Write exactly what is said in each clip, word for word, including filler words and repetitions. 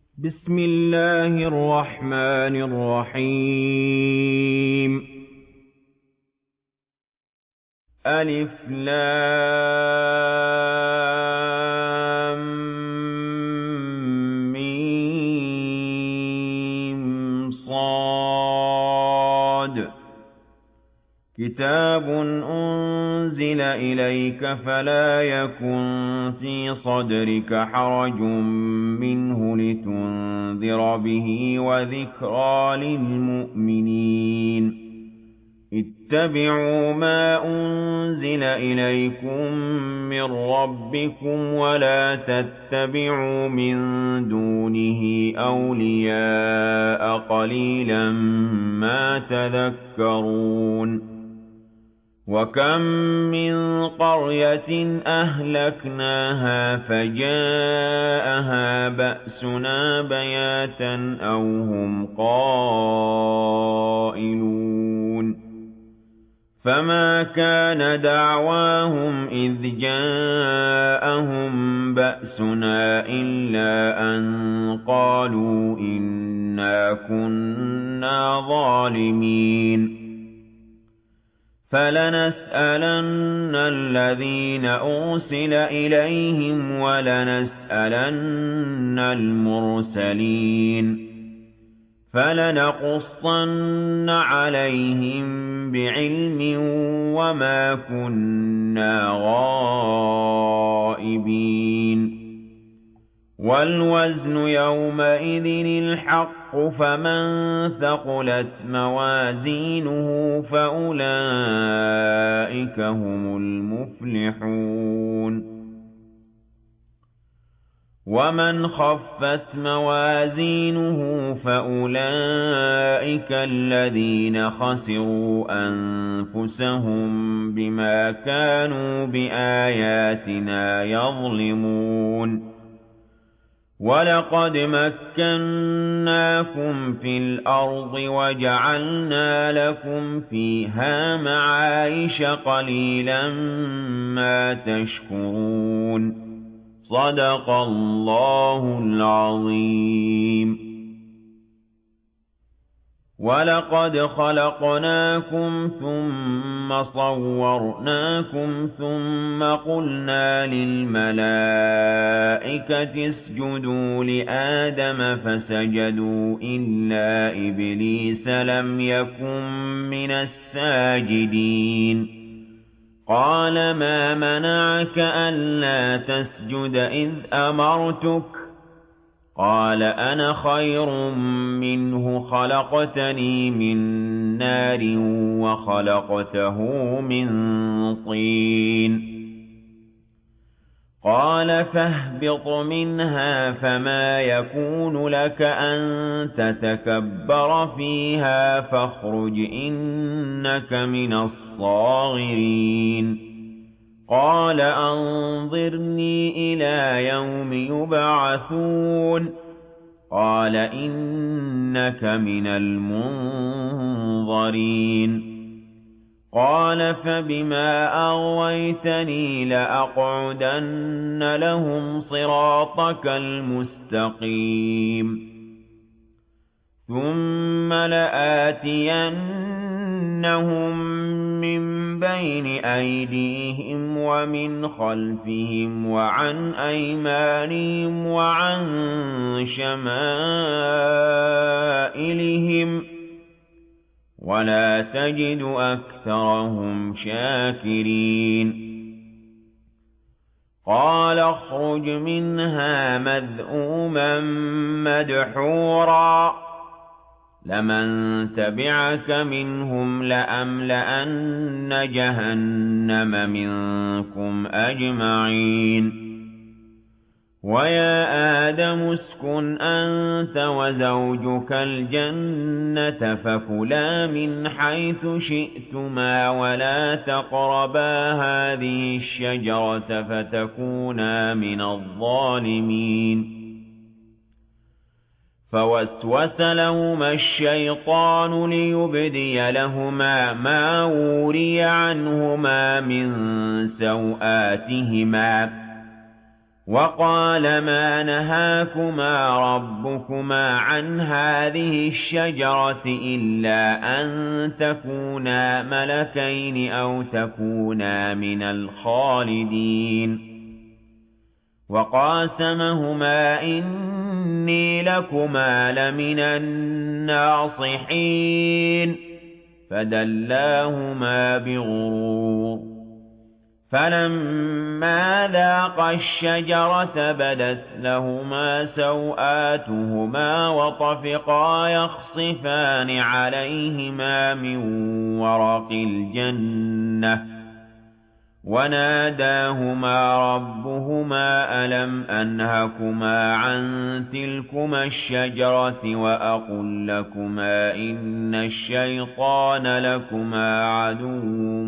بسم الله الرحمن الرحيم. ألف لام ميم صاد كتاب أنزل إليك فلا يكن في صدرك حرج منه لتنذر به وذكرى للمؤمنين. اتبعوا ما أنزل إليكم من ربكم ولا تتبعوا من دونه أولياء قليلا ما تذكرون. وكم من قرية أهلكناها فجاءها بأسنا بياتا أو هم قائلون فما كان دعواهم إذ جاءهم بأسنا إلا أن قالوا إنا كنا ظالمين. فلنسألن الذين أرسل إليهم ولنسألن المرسلين فلنقصن عليهم بعلم وما كنا غائبين. والوزن يومئذ الحق فمن ثقلت موازينه فأولئك هم المفلحون. ومن خفت موازينه فأولئك الذين خسروا أنفسهم بما كانوا بآياتنا يظلمون. وَلَقَدْ مَكَّنَّاكُمْ فِي الْأَرْضِ وَجَعَلْنَا لَكُمْ فِيهَا مَعَايِشَ قَلِيلًا مَا تَشْكُرُونَ. صدق الله العظيم. وَلَقَدْ خَلَقْنَاكُمْ ثُمَّ صَوَّرْنَاكُمْ ثُمَّ قُلْنَا لِلْمَلَائِكَةِ اسْجُدُوا لِآدَمَ فَسَجَدُوا إِلَّا إِبْلِيسَ لَمْ يَكُن مِّنَ السَّاجِدِينَ. قَالَ مَا مَنَعَكَ أَلَّا تَسْجُدَ إِذْ أَمَرْتُكَ؟ قَالَ أَنَا خَيْرٌ مِّنْهُ خَلَقْتَنِي مِن نَّارٍ وَخَلَقْتَهُ مِن طِينٍ. قَالَ فَاهْبِطْ مِنْهَا فَمَا يَكُونُ لَكَ أَن تَتَكَبَّرَ فِيهَا فَاخْرُجْ إِنَّكَ مِنَ الصَّاغِرِينَ. قَالَ أَنظِرْنِي إِلَىٰ يَوْمِ يُبْعَثُونَ. قَالَ إِنَّكَ مِنَ الْمُنظَرِينَ. قَالَ فَبِمَا أَغْوَيْتَنِي لَأَقْعُدَنَّ لَهُمْ صِرَاطَكَ الْمُسْتَقِيمَ ثُمَّ لَآتِيَنَّهُم مِّن بَيْنِ أَيْدِيهِمْ وَمِنْ خَلْفِهِمْ وَعَنْ أَيْمَانِهِمْ وَعَن شَمَائِلِهِمْ وَلَا تَجِدُ أَكْثَرَهُمْ شَاكِرِينَ. قَالَ اخْرُجْ مِنْهَا مَذْءُومًا مَّدْحُورًا لَمَن تَبِعَكَ مِنْهُمْ لَأَمْلَأَنَّ جَهَنَّمَ مِنكُمْ أَجْمَعِينَ. وَيَا آدَمُ اسْكُنْ أَنتَ وَزَوْجُكَ الْجَنَّةَ فَكُلَا مِنْ حَيْثُ شِئْتُمَا وَلَا تَقْرَبَا هَٰذِهِ الشَّجَرَةَ فَتَكُونَا مِنَ الظَّالِمِينَ. فَوَسْوَسَ لَهُمَا الشَّيْطَانُ لِيُبْدِيَ لَهُمَا مَا وُورِيَ عَنْهُمَا مِن سَوْآتِهِمَا وقال ما نهاكما ربكما عن هذه الشجرة إلا أن تكونا ملكين أو تكونا من الخالدين وقاسمهما إني لكما لمن الناصحين فدلاهما بغرور فلما ذاقا الشجرة بدت لهما سوآتهما وطفقا يخصفان عليهما من ورق الجنة وناداهما ربهما ألم أنهكما عن تلكما الشجرة وأقل لكما إن الشيطان لكما عدو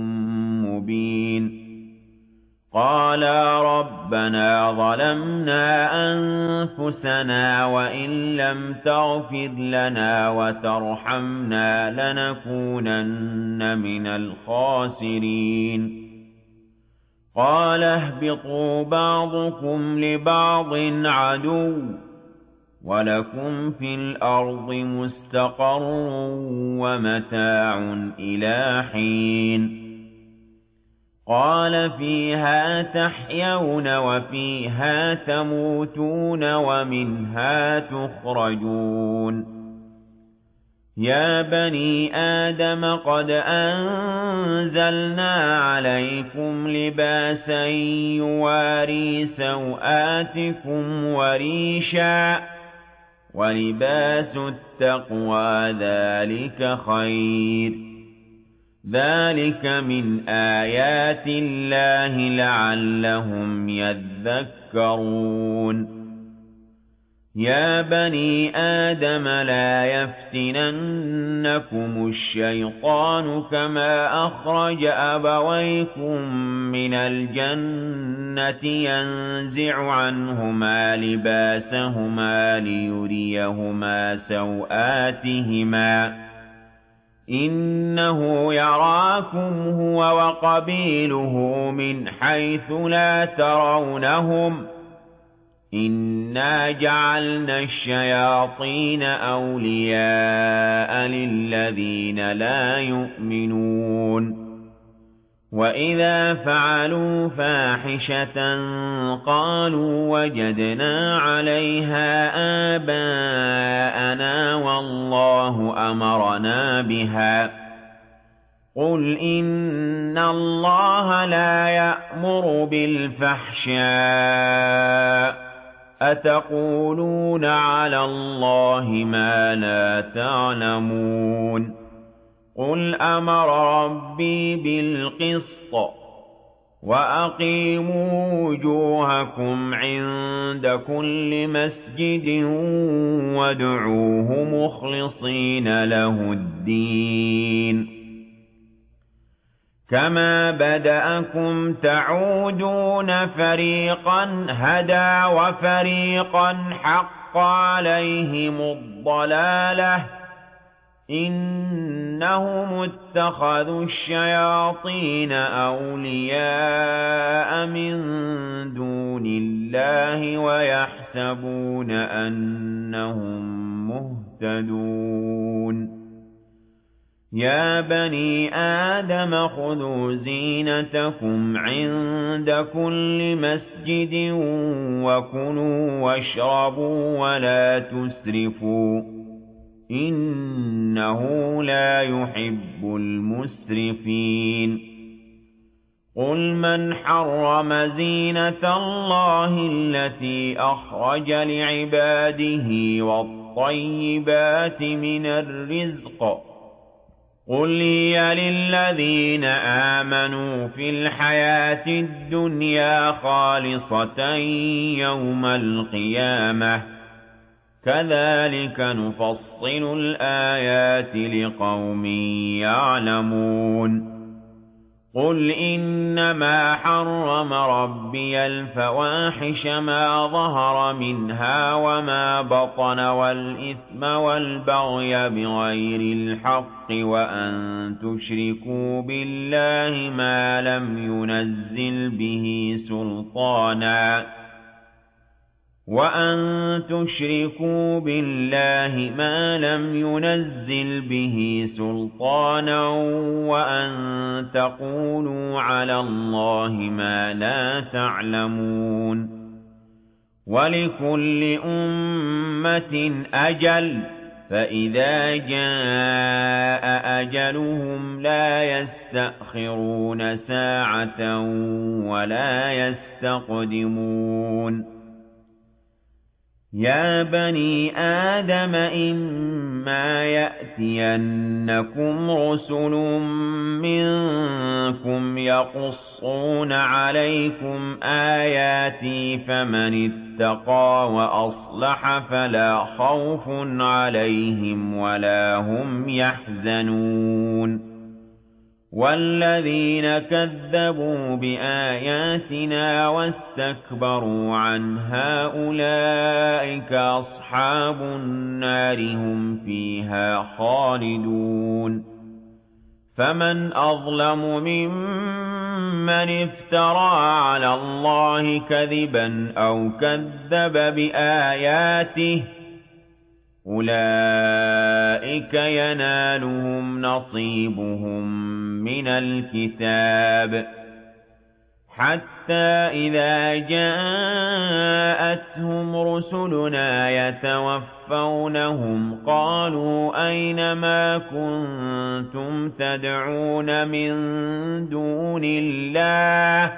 مبين قالا ربنا ظلمنا أنفسنا وإن لم تغفر لنا وترحمنا لنكونن من الخاسرين قال اهبطوا بعضكم لبعض عدو ولكم في الأرض مستقر ومتاع إلى حين قال فيها تحيون وفيها تموتون ومنها تخرجون يا بني آدم قد أنزلنا عليكم لباسا يواري سوآتكم وريشا ولباس التقوى ذلك خير ذلك من آيات الله لعلهم يذكرون يا بني آدم لا يفتننكم الشيطان كما أخرج أبويكم من الجنة ينزع عنهما لباسهما ليريهما سوآتهما إنه يراكم هو وقبيله من حيث لا ترونهم إنا جعلنا الشياطين أولياء للذين لا يؤمنون وإذا فعلوا فاحشة قالوا وجدنا عليها آباءنا والله أمرنا بها قل إن الله لا يأمر بالفحشاء أتقولون على الله ما لا تعلمون قل أمر ربي بالقسط وأقيموا وجوهكم عند كل مسجد وادعوه مخلصين له الدين كما بدأكم تعودون فريقا هدى وفريقا حق عليهم الضلالة إنهم اتخذوا الشياطين أولياء من دون الله ويحسبون أنهم مهتدون يا بني آدم خذوا زينتكم عند كل مسجد وكلوا واشربوا ولا تسرفوا إنه لا يحب المسرفين قل من حرم زينة الله التي أخرج لعباده والطيبات من الرزق قل هي للذين آمنوا في الحياة الدنيا خالصة يوم القيامة كذلك نفصل الآيات لقوم يعلمون قل إنما حرم ربي الفواحش ما ظهر منها وما بطن والإثم والبغي بغير الحق وأن تشركوا بالله ما لم ينزل به سلطانا وَأَن تُشْرِكُوا بِاللَّهِ مَا لَمْ يُنَزِّلْ بِهِ سُلْطَانًا وَأَن تَقُولُوا عَلَى اللَّهِ مَا لَا تَعْلَمُونَ وَلِكُلِّ أُمَّةٍ أَجَلٌ فَإِذَا جَاءَ أَجَلُهُمْ لَا يَسْتَأْخِرُونَ سَاعَةً وَلَا يَسْتَقْدِمُونَ يَا بَنِي آدَمَ إِمَّا يَأْتِيَنَّكُمْ رُسُلٌ مِّنكُمْ يَقُصُّونَ عَلَيْكُمْ آيَاتِي فَمَنِ اتَّقَىٰ وَأَصْلَحَ فَلَا خَوْفٌ عَلَيْهِمْ وَلَا هُمْ يَحْزَنُونَ وَالَّذِينَ كَذَّبُوا بِآيَاتِنَا وَاسْتَكْبَرُوا عَنْهَا أُولَٰئِكَ أَصْحَابُ النَّارِ هُمْ فِيهَا خَالِدُونَ فَمَنْ أَظْلَمُ مِمَّنِ افْتَرَىٰ عَلَى اللَّهِ كَذِبًا أَوْ كَذَّبَ بِآيَاتِهِ أُولَٰئِكَ يَنَالُهُمْ نَصِيبُهُم مِّنَ الْكِتَابِ حَتَّىٰ إِذَا جَاءَتْهُمْ رُسُلُنَا يَتَوَفَّوْنَهُمْ قَالُوا أَيْنَ مَا كُنتُمْ تَدْعُونَ مِن دُونِ اللَّهِ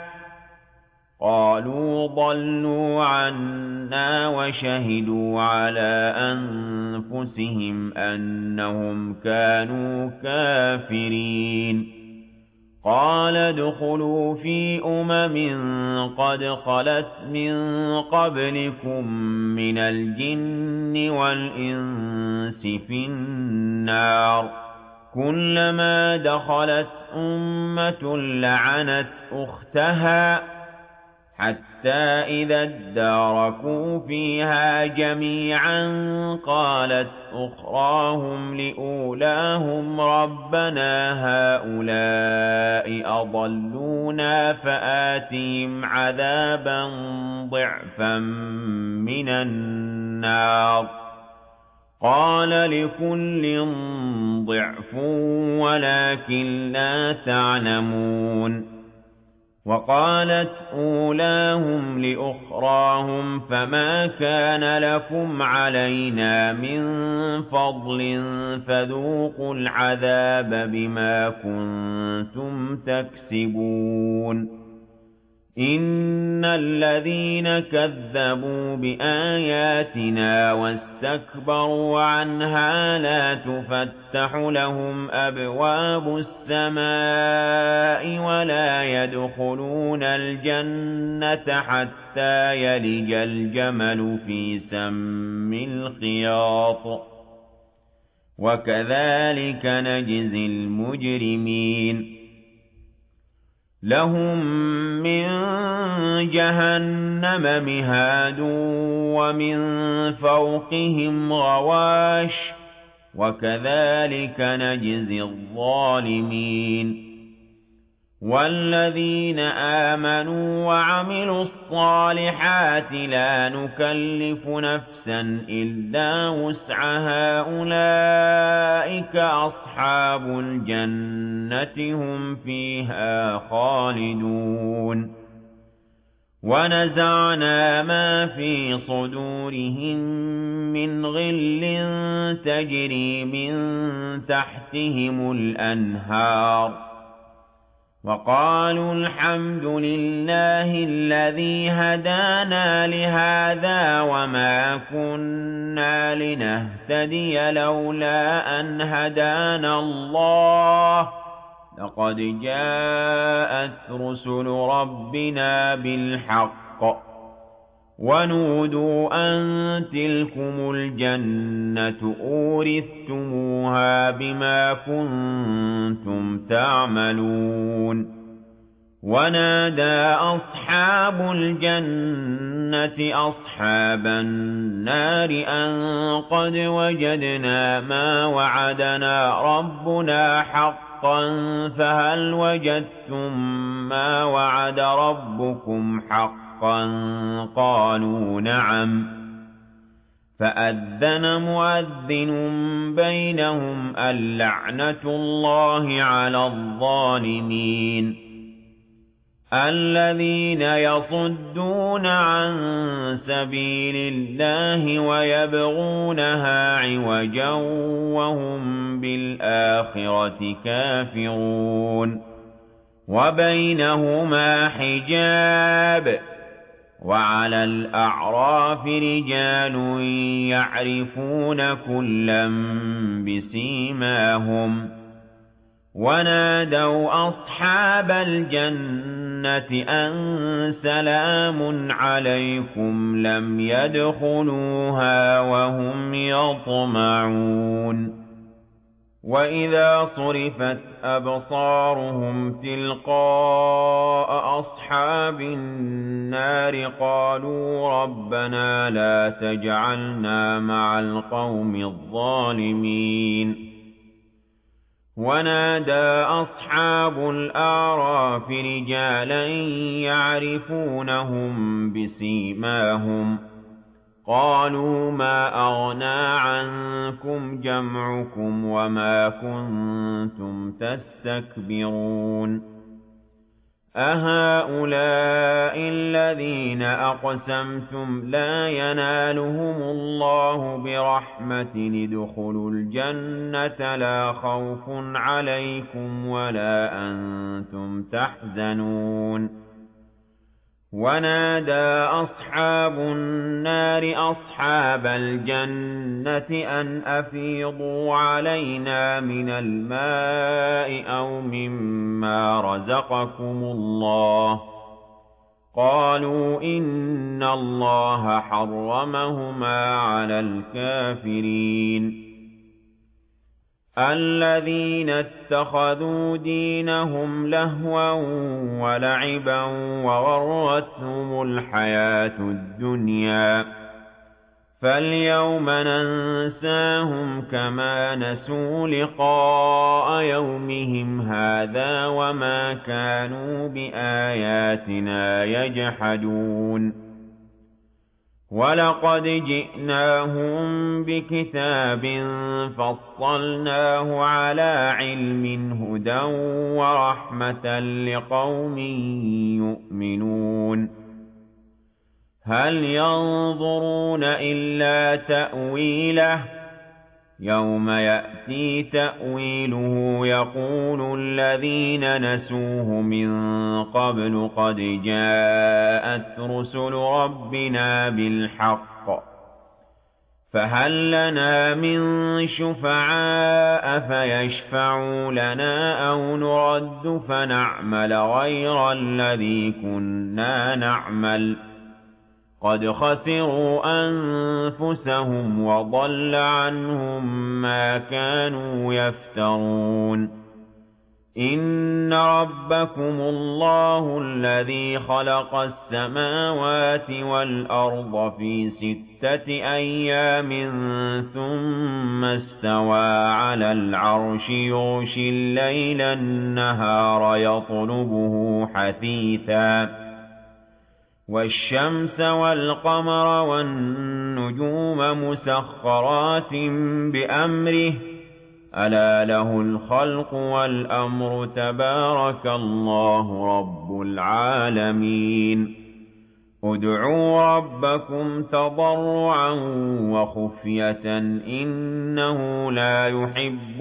قَالُوا ضَلُّوا عَنَّا وَشَهِدُوا عَلَىٰ أَنفُسِهِمْ أَنَّهُمْ كَانُوا كَافِرِينَ قَالَ ادْخُلُوا فِي أُمَمٍ قَدْ خَلَتْ مِن قَبْلِكُم مِّنَ الْجِنِّ وَالْإِنسِ فِي النَّارِ كُلَّمَا دَخَلَتْ أُمَّةٌ لَّعَنَتْ أُخْتَهَا حَتَّىٰ إِذَا ادَّارَكُوا فِيهَا جَمِيعًا قَالَتْ أُخْرَاهُمْ لِأُولَاهُمْ رَبَّنَا هَٰؤُلَاءِ أَضَلُّونَا فَآتِهِمْ عَذَابًا ضِعْفًا مِّنَ النَّارِ قَالَ لِكُلٍّ ضِعْفٌ وَلَٰكِن لَّا تَعْلَمُونَ وَقَالَتْ أُولَاهُمْ لِأُخْرَاهُمْ فَمَا كَانَ لَكُمْ عَلَيْنَا مِن فَضْلٍ فَذُوقُوا الْعَذَابَ بِمَا كُنتُمْ تَكْسِبُونَ إِنَّ الَّذِينَ كَذَّبُوا بِآيَاتِنَا وَاسْتَكْبَرُوا عَنْهَا لَا تُفَتَّحُ لَهُمْ أَبْوَابُ السَّمَاءِ وَلَا يَدْخُلُونَ الْجَنَّةَ حَتَّىٰ يَلِجَ الْجَمَلُ فِي سَمِّ الْخِيَاطِ وَكَذَٰلِكَ نَجْزِي الْمُجْرِمِينَ لَهُم مِّن جَهَنَّمَ مِهَادٌ وَمِن فَوْقِهِمْ غَوَاشٍ وَكَذَٰلِكَ نَجْزِي الظَّالِمِينَ وَالَّذِينَ آمَنُوا وَعَمِلُوا الصَّالِحَاتِ لَا نُكَلِّفُ نَفْسًا إِلَّا وُسْعَهَا أُولَٰئِكَ أَصْحَابُ الْجَنَّةِ هُمْ فِيهَا خَالِدُونَ وَنَزَعْنَا مَا فِي صُدُورِهِم مِّنْ غِلٍّ تَجْرِي مِن تَحْتِهِمُ الْأَنْهَارُ وَقَالُوا الْحَمْدُ لِلَّهِ الَّذِي هَدَانَا لِهَٰذَا وَمَا كُنَّا لِنَهْتَدِيَ لَوْلَا أَنْ هَدَانَا اللَّهُ لَقَدْ جَاءَتْ رُسُلُ رَبِّنَا بِالْحَقِّ وَنُودُوا أَن تِلْكُمُ الْجَنَّةُ أُورِثْتُمُوهَا بِمَا كُنتُمْ تَعْمَلُونَ وَنَادَىٰ أَصْحَابُ الْجَنَّةِ أَصْحَابَ النَّارِ أَن قَدْ وَجَدْنَا مَا وَعَدَنَا رَبُّنَا حَقًّا فَهَلْ وَجَدتُّم مَّا وَعَدَ رَبُّكُمْ حَقًّا حَقًّا قَالُوا نَعَمْ فَأَذَّنَ مُؤَذِّنٌ بَيْنَهُمْ اللَّعْنَةُ اللَّهِ عَلَى الظَّالِمِينَ الَّذِينَ يَصُدُّونَ عَن سَبِيلِ اللَّهِ وَيَبْغُونَهَا عِوَجًا وَهُم بِالْآخِرَةِ كَافِرُونَ وَبَيْنَهُمَا حِجَابٌ وَعَلَى الْأَعْرَافِ رِجَالٌ يَعْرِفُونَ كُلًّا بِسِيمَاهُمْ ونادوا أصحاب الجنة أن سلام عليكم لم يدخلوها وهم يطمعون وإذا صرفت أبصارهم تلقاء أصحاب النار قالوا ربنا لا تجعلنا مع القوم الظالمين ونادى أصحاب الأعراف رجالا يعرفونهم بسيماهم قالوا ما أغنى عنكم جمعكم وما كنتم تستكبرون أهؤلاء الذين أقسمتم لا ينالهم الله برحمة ادخلوا الجنة لا خوف عليكم ولا أنتم تحزنون ونادى أصحاب النار أصحاب الجنة أن أفيضوا علينا من الماء أو مما رزقكم الله قالوا إن الله حرمهما على الكافرين الذين اتخذوا دينهم لهوا ولعبا وغرتهم الحياة الدنيا فاليوم ننساهم كما نسوا لقاء يومهم هذا وما كانوا بآياتنا يجحدون ولقد جئناهم بكتاب فصلناه على علم هدى ورحمة لقوم يؤمنون هل ينظرون إلا تأويله يوم يأتي تأويله يقول الذين نسوه من قبل قد جاءت رسل ربنا بالحق فهل لنا من شفعاء فيشفعوا لنا أو نرد فنعمل غير الذي كنا نعمل قد خسروا أنفسهم وضل عنهم ما كانوا يفترون إن ربكم الله الذي خلق السماوات والأرض في ستة أيام ثم استوى على العرش يغشي الليل النهار يطلبه حثيثا والشمس والقمر والنجوم مسخرات بأمره ألا له الخلق والأمر تبارك الله رب العالمين ادعوا ربكم تضرعا وخفية إنه لا يحب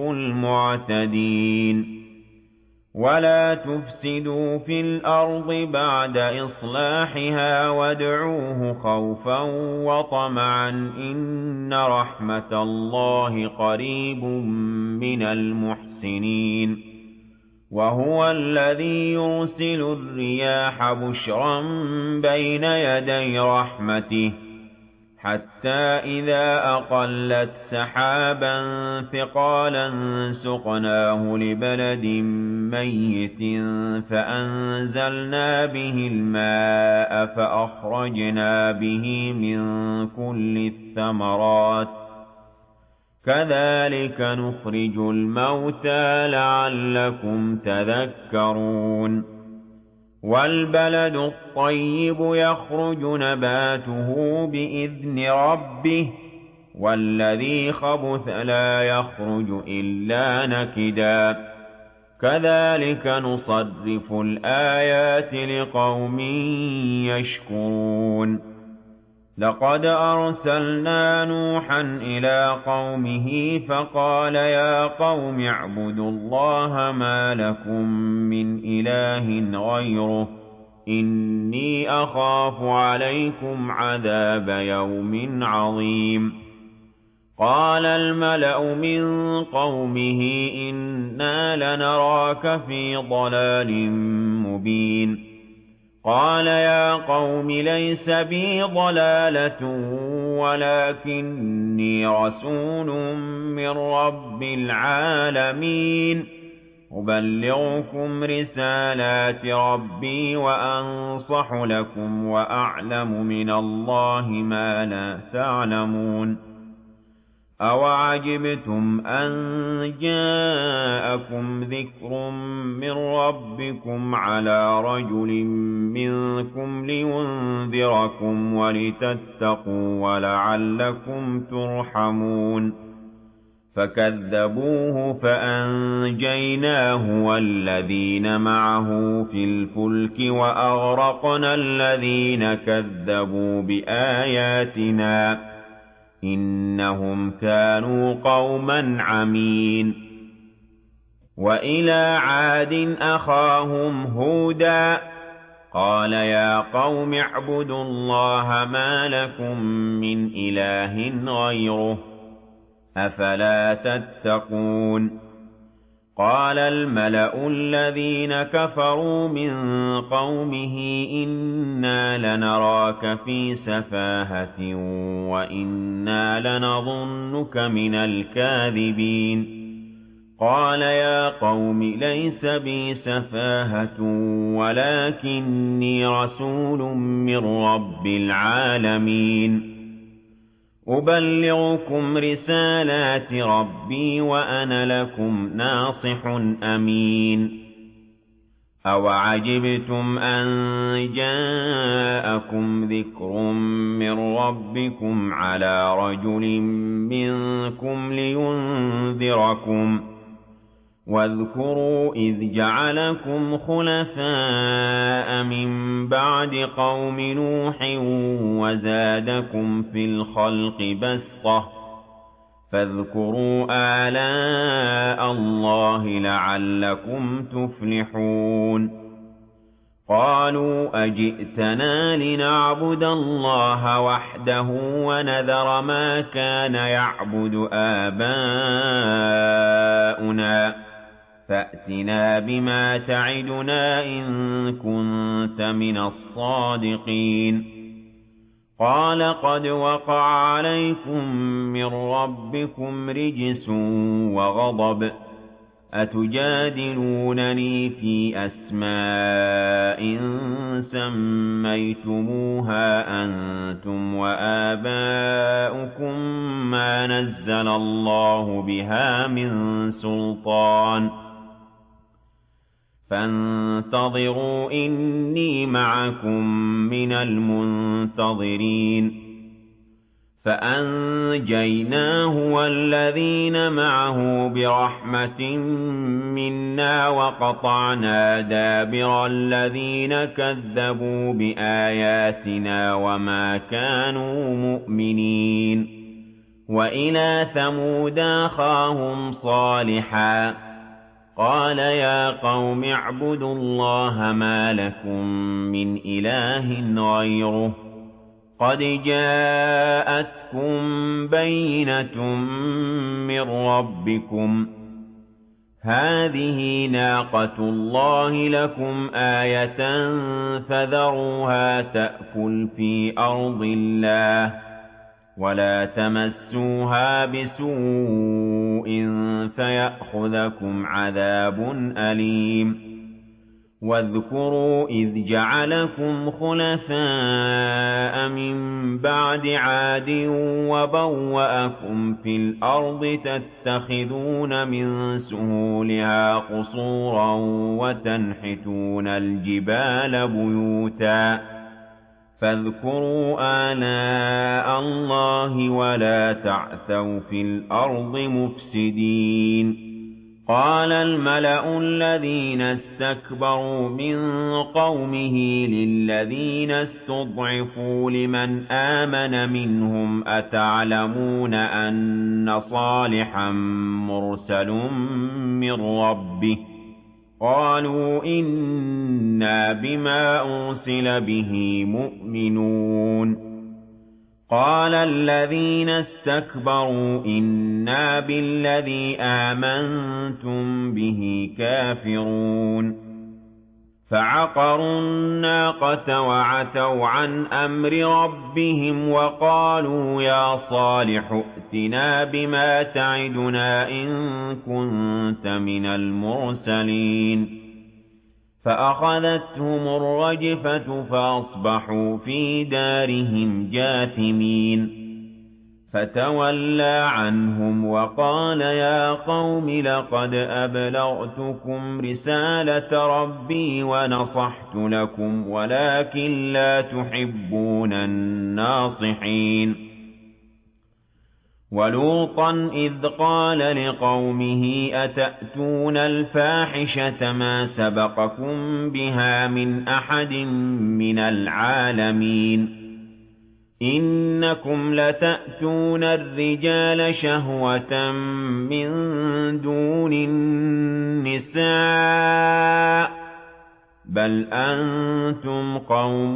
المعتدين ولا تفسدوا في الأرض بعد إصلاحها وادعوه خوفا وطمعا إن رحمة الله قريب من المحسنين وهو الذي يرسل الرياح بشرا بين يدي رحمته حتى إذا أقلت سحابا ثقالا سقناه لبلد ميت فأنزلنا به الماء فأخرجنا به من كل الثمرات كذلك نخرج الموتى لعلكم تذكرون وَالْبَلَدُ الطَّيِّبُ يَخْرُجُ نَبَاتُهُ بِإِذْنِ رَبِّهِ وَالَّذِي خَبُثَ لَا يَخْرُجُ إِلَّا نَكِدًا كَذَلِكَ نُصَرِّفُ الْآيَاتِ لِقَوْمٍ يَشْكُرُونَ لَقَدْ أَرْسَلْنَا نُوحًا إِلَىٰ قَوْمِهِ فَقَالَ يَا قَوْمِ اعْبُدُوا اللَّهَ مَا لَكُم مِّنْ إِلَٰهٍ غَيْرُهُ إِنِّي أَخَافُ عَلَيْكُمْ عَذَابَ يَوْمٍ عَظِيمٍ قَالَ الْمَلَأُ مِن قَوْمِهِ إِنَّا لَنَرَاكَ فِي ضَلَالٍ مُّبِينٍ قَالَ يَا قَوْمِ لَيْسَ بِي ضَلَالَةٌ وَلَٰكِنِّي رَسُولٌ مِّن رَّبِّ الْعَالَمِينَ أُبَلِّغُكُمْ رِسَالَاتِ رَبِّي وَأَنصَحُ لَكُمْ وَأَعْلَمُ مِنَ اللَّهِ مَا لَا تَعْلَمُونَ أَوَعَجِبْتُمْ أَن جَاءَكُمْ ذِكْرٌ مِّن رَّبِّكُمْ عَلَىٰ رَجُلٍ مِّنكُمْ لِيُنذِرَكُمْ وَلِتَتَّقُوا وَلَعَلَّكُمْ تُرْحَمُونَ فَكَذَّبُوهُ فَأَنجَيْنَاهُ وَالَّذِينَ مَعَهُ فِي الْفُلْكِ وَأَغْرَقْنَا الَّذِينَ كَذَّبُوا بِآيَاتِنَا إِنَّهُمْ كَانُوا قَوْمًا عَمِينَ وَإِلَىٰ عَادٍ أَخَاهُمْ هُودًا قَالَ يَا قَوْمِ اعْبُدُوا اللَّهَ مَا لَكُم مِّنْ إِلَٰهٍ غَيْرُهُ أَفَلَا تَتَّقُونَ قَالَ الْمَلَأُ الَّذِينَ كَفَرُوا مِن قَوْمِهِ إِنَّا لَنَرَاكَ فِي سَفَاهَةٍ وَإِنَّا لَنَظُنُّكَ مِنَ الْكَاذِبِينَ قَالَ يَا قَوْمِ لَيْسَ بِي سَفَاهَةٌ وَلَٰكِنِّي رَسُولٌ مِّن رَّبِّ الْعَالَمِينَ أُبَلِّغُكُمْ رِسَالَاتِ رَبِّي وَأَنَا لَكُمْ نَاصِحٌ أَمِينٌ أَوَعَجِبْتُمْ أَن جَاءَكُمْ ذِكْرٌ مِّن رَّبِّكُمْ عَلَىٰ رَجُلٍ مِّنكُمْ لِيُنذِرَكُمْ وَاذْكُرُوا إِذْ جَعَلَكُمْ خُلَفَاءَ مِن بَعْدِ قَوْمِ نُوحٍ وَزَادَكُمْ فِي الْخَلْقِ بَسْطَةً فَاذْكُرُوا آلَاءَ اللَّهِ لَعَلَّكُمْ تُفْلِحُونَ قَالُوا أَجِئْتَنَا لِنَعْبُدَ اللَّهَ وَحْدَهُ وَنَذَرَ مَا كَانَ يَعْبُدُ آبَاؤُنَا فَأْتِنَا بِمَا تَعِدُنَا إِن كُنتَ مِنَ الصَّادِقِينَ قَالَ قَدْ وَقَعَ عَلَيْكُم مِّن رَّبِّكُمْ رِجْسٌ وَغَضَبٌ أَتُجَادِلُونَنِي فِي أَسْمَاءٍ سَمَّيْتُمُوهَا أَنتُمْ وَآبَاؤُكُم مَّا نَزَّلَ اللَّهُ بِهَا مِن سُلْطَانٍ فَانتَظِرُوا إِنِّي مَعَكُم مِّنَ الْمُنتَظِرِينَ فَأَنجَيْنَاهُ وَالَّذِينَ مَعَهُ بِرَحْمَةٍ مِّنَّا وَقَطَعْنَا دَابِرَ الَّذِينَ كَذَّبُوا بِآيَاتِنَا وَمَا كَانُوا مُؤْمِنِينَ وَإِلَىٰ ثَمُودَ أَخَاهُمْ صَالِحًا قَالَ يَا قَوْمِ اعْبُدُوا اللَّهَ مَا لَكُم مِّنْ إِلَٰهٍ غَيْرُهُ قَدْ جَاءَتْكُم بَيِّنَةٌ مِّن رَّبِّكُمْ ۖ هَٰذِهِ نَاقَةُ اللَّهِ لَكُمْ آيَةً فَذَرُوهَا تَأْكُلْ فِي أَرْضِ اللَّهِ وَلَا تَمَسُّوهَا بِسُوءٍ فَيَأْخُذَكُمْ عَذَابٌ أَلِيمٌ واذكروا إذ جعلكم خلفاء من بعد عاد وبوأكم في الأرض تتخذون من سهولها قصورا وتنحتون الجبال بيوتا فاذكروا آلاء الله ولا تعثوا في الأرض مفسدين قال الملأ الذين استكبروا من قومه للذين استضعفوا لمن آمن منهم أتعلمون أن صالحا مرسل من ربه قالوا إنا بما أرسل به مؤمنون قال الذين استكبروا إنا بالذي آمنتم به كافرون فعقروا الناقة وعتوا عن أمر ربهم وقالوا يا صالح ائتنا بما تعدنا إن كنت من المرسلين فأخذتهم الرجفة فأصبحوا في دارهم جاثمين فتولى عنهم وقال يا قوم لقد أبلغتكم رسالة ربي ونصحت لكم ولكن لا تحبون الناصحين ولوطا إذ قال لقومه أتأتون الفاحشة ما سبقكم بها من أحد من العالمين إنكم لتأتون الرجال شهوة من دون النساء بل أنتم قوم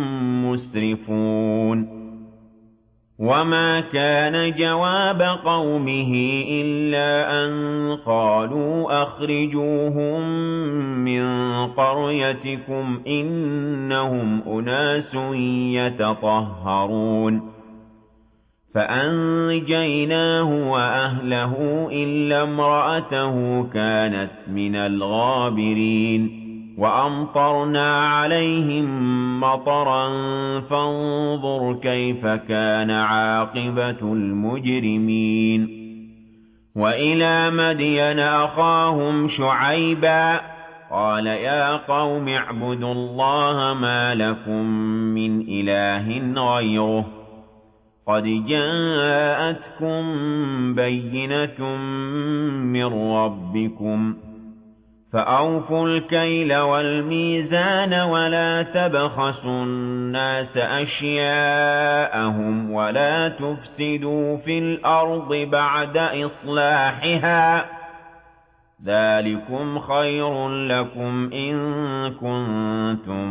مسرفون وما كان جواب قومه إلا أن قالوا أخرجوهم من قريتكم إنهم أناس يتطهرون فأنجيناه وأهله إلا امرأته كانت من الغابرين وأمطرنا عليهم مطرا فانظر كيف كان عاقبة المجرمين وإلى مدين أخاهم شعيبا قال يا قوم اعبدوا الله ما لكم من إله غيره قد جاءتكم بينة من ربكم فأوفوا الكيل والميزان ولا تبخسوا الناس أشياءهم ولا تفسدوا في الأرض بعد إصلاحها ذلكم خير لكم إن كنتم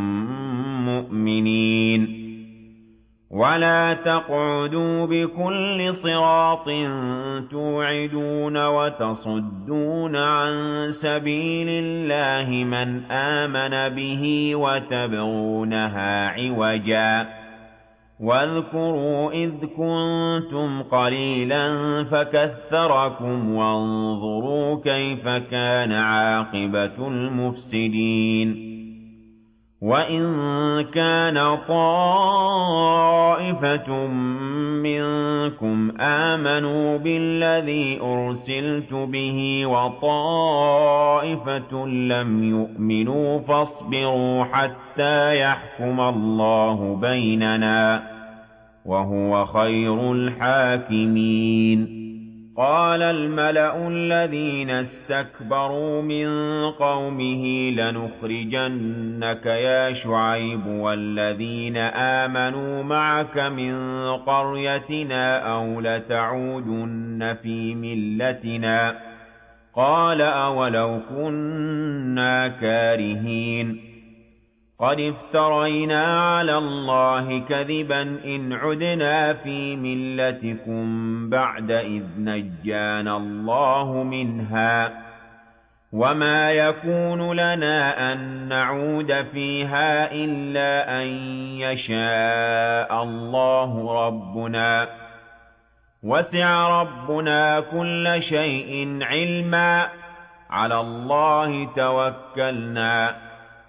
مؤمنين ولا تقعدوا بكل صراط توعدون وتصدون عن سبيل الله من آمن به وتبغونها عوجا واذكروا إذ كنتم قليلا فكثركم وانظروا كيف كان عاقبة المفسدين وَإِن كَانَ طَائِفَةٌ مِّنكُمْ آمَنُوا بِالَّذِي أُرْسِلْتُ بِهِ وَطَائِفَةٌ لَّمْ يُؤْمِنُوا فَاصْبِرُوا حَتَّىٰ يَحْكُمَ اللَّهُ بَيْنَنَا وَهُوَ خَيْرُ الْحَاكِمِينَ قال الملأ الذين استكبروا من قومه لنخرجنك يا شعيب والذين آمنوا معك من قريتنا أو لتعودن في ملتنا قال أولو كنا كارهين قد افترينا على الله كذبا إن عدنا في ملتكم بعد إذ نجانا الله منها وما يكون لنا أن نعود فيها إلا أن يشاء الله ربنا وسع ربنا كل شيء علما على الله توكلنا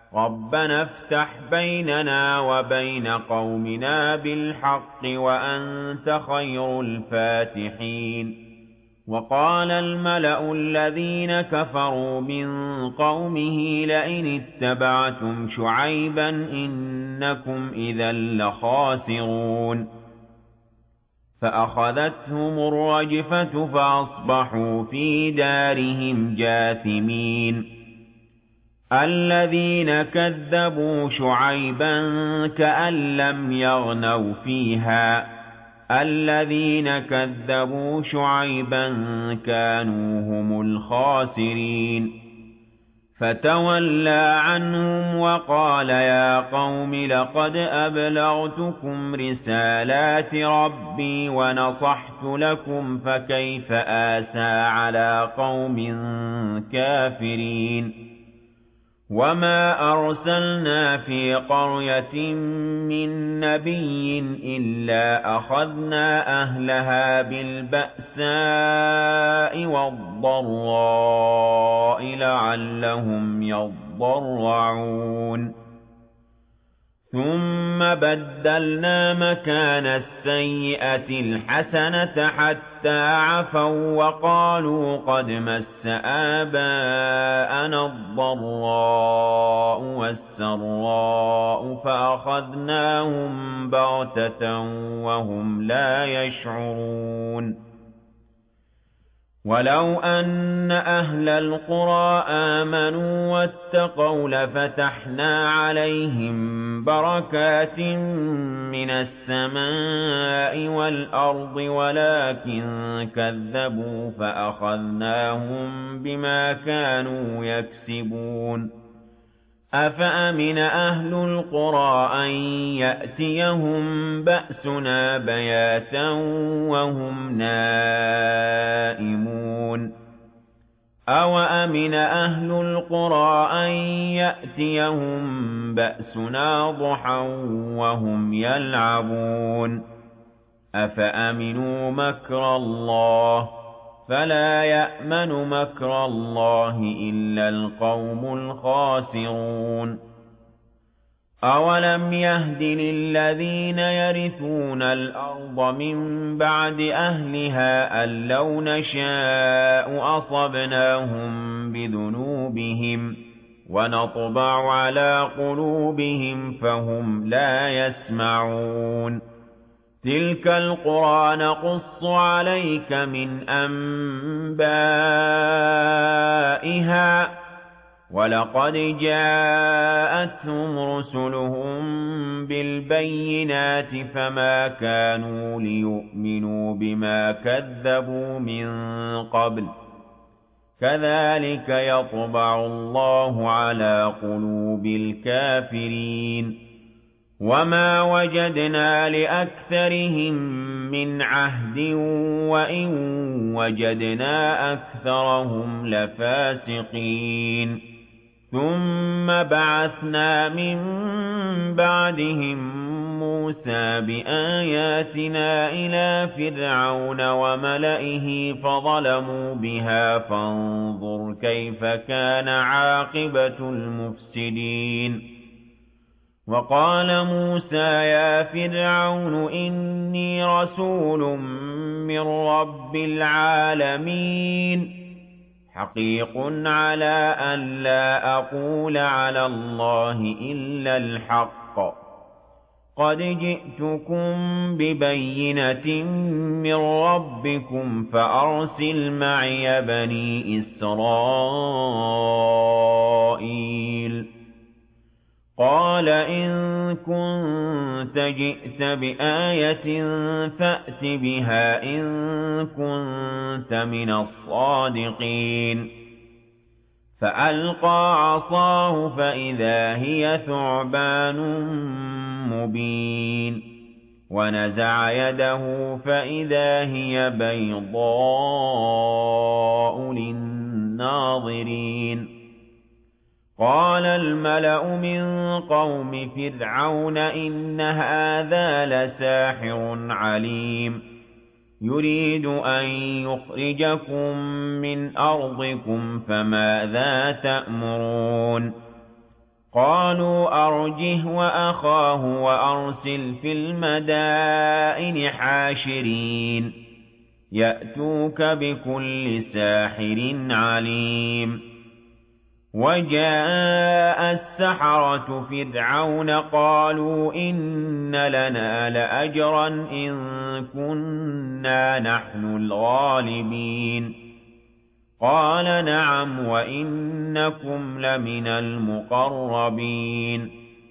رَبَّنَا افْتَحْ بَيْنَنَا وَبَيْنَ قَوْمِنَا بِالْحَقِّ وَأَنْتَ خَيْرُ الْفَاتِحِينَ وَقَالَ الْمَلَأُ الَّذِينَ كَفَرُوا مِنْ قَوْمِهِ لَئِنِ اتَّبَعْتُمْ شُعَيْبًا إِنَّكُمْ إِذًا لَخَاسِرُونَ فَأَخَذَتْهُمُ الرَّجْفَةُ فَأَصْبَحُوا فِي دَارِهِمْ جَاثِمِينَ الَّذِينَ كَذَّبُوا شُعَيْبًا كَأَن لَّمْ يَغْنَوْا فِيهَا الَّذِينَ كَذَّبُوا شُعَيْبًا كَانُوا هُمُ الْخَاسِرِينَ فَتَوَلَّىٰ عَنْهُمْ وَقَالَ يَا قَوْمِ لَقَدْ أَبْلَغْتُكُمْ رِسَالَاتِ رَبِّي وَنَصَحْتُ لَكُمْ فَكَيْفَ آسَىٰ عَلَىٰ قَوْمٍ كَافِرِينَ وَمَا أَرْسَلْنَا فِي قَرْيَةٍ مِّن نَّبِيٍّ إِلَّا أَخَذْنَا أَهْلَهَا بِالْبَأْسَاءِ وَالضَّرَّاءِ لَعَلَّهُمْ يَضَّرَّعُونَ ثُمَّ بَدَّلْنَا مَكَانَ السَّيِّئَةِ الْحَسَنَةَ حَتَّىٰ عَفَوا وَّقَالُوا قَدْ مَسَّ آبَاءَنَا الضَّرَّاءُ وَالسَّرَّاءُ فَأَخَذْنَاهُم بَغْتَةً وَهُمْ لَا يَشْعُرُونَ وَلَوْ أَنَّ أَهْلَ الْقُرَىٰ آمَنُوا وَاتَّقَوْا لَفَتَحْنَا عَلَيْهِم بَرَكَاتٍ مِّنَ السَّمَاءِ وَالْأَرْضِ وَلَٰكِن كَذَّبُوا فَأَخَذْنَاهُم بِمَا كَانُوا يَكْسِبُونَ أَفَأَمِنَ أَهْلُ الْقُرَىٰ أَن يَأْتِيَهُم بَأْسُنَا بَيَاتًا وَهُمْ نَائِمُونَ أَوَأَمِنَ أَهْلُ الْقُرَىٰ أَن يَأْتِيَهُم بَأْسُنَا ضُحًى وَهُمْ يَلْعَبُونَ أَفَأَمِنُوا مَكْرَ اللَّهِ فَلَا يَأْمَنُ مَكْرَ اللَّهِ إِلَّا الْقَوْمُ الْخَاسِرُونَ أَوَلَمْ يَهْدِ لِلَّذِينَ يَرِثُونَ الْأَرْضَ مِن بَعْدِ أَهْلِهَا أَن لَّوْ نَشَاءُ أَصَبْنَاهُم بِذُنُوبِهِمْ وَنَطْبَعُ عَلَىٰ قُلُوبِهِمْ فَهُمْ لَا يَسْمَعُونَ تِلْكَ الْقُرَىٰ نَقُصُّ عَلَيْكَ مِنْ أَنبَائِهَا ۚ وَلَقَدْ جَاءَتْهُمْ رُسُلُهُم بِالْبَيِّنَاتِ فَمَا كَانُوا لِيُؤْمِنُوا بِمَا كَذَّبُوا مِن قَبْلُ ۚ كَذَٰلِكَ يَطْبَعُ اللَّهُ عَلَىٰ قُلُوبِ الْكَافِرِينَ وَمَا وَجَدْنَا لِأَكْثَرِهِم مِّنْ عَهْدٍ وَإِن وَجَدْنَا أَكْثَرَهُمْ لَفَاسِقِينَ ثُمَّ بَعَثْنَا مِن بَعْدِهِم مُّوسَىٰ بِآيَاتِنَا إِلَىٰ فِرْعَوْنَ وَمَلَئِهِ فَظَلَمُوا بِهَا فَانظُرْ كَيْفَ كَانَ عَاقِبَةُ الْمُفْسِدِينَ وَقَالَ مُوسَىٰ يَا فِرْعَوْنُ إِنِّي رَسُولٌ مِّن رَّبِّ الْعَالَمِينَ حَقِيقٌ عَلَىٰ أَن لَّا أَقُولَ عَلَى اللَّهِ إِلَّا الْحَقَّ قَدْ جِئْتُكُم بِبَيِّنَةٍ مِّن رَّبِّكُمْ فَأَرْسِلْ مَعِيَ بَنِي إِسْرَائِيلَ قَالَ إِن كُنتَ جِئْتَ بِآيَةٍ فَأْتِ بِهَا إِن كُنتَ مِنَ الصَّادِقِينَ فَأَلْقَىٰ عَصَاهُ فَإِذَا هِيَ ثُعْبَانٌ مُّبِينٌ وَنَزَعَ يَدَهُ فَإِذَا هِيَ بَيْضَاءُ لِلنَّاظِرِينَ قَالَ الْمَلَأُ مِن قَوْمِ فِرْعَوْنَ إِنَّ هَٰذَا لَسَاحِرٌ عَلِيمٌ يُرِيدُ أَن يُخْرِجَكُم مِّنْ أَرْضِكُمْ فَمَاذَا تَأْمُرُونَ قالوا أرجه وأخاه وأرسل في المدائن حاشرين يأتوك بكل ساحر عليم وجاء السحرة فرعون قالوا إن لنا لأجرا إن كنا نحن الغالبين قال نعم وإنكم لمن المقربين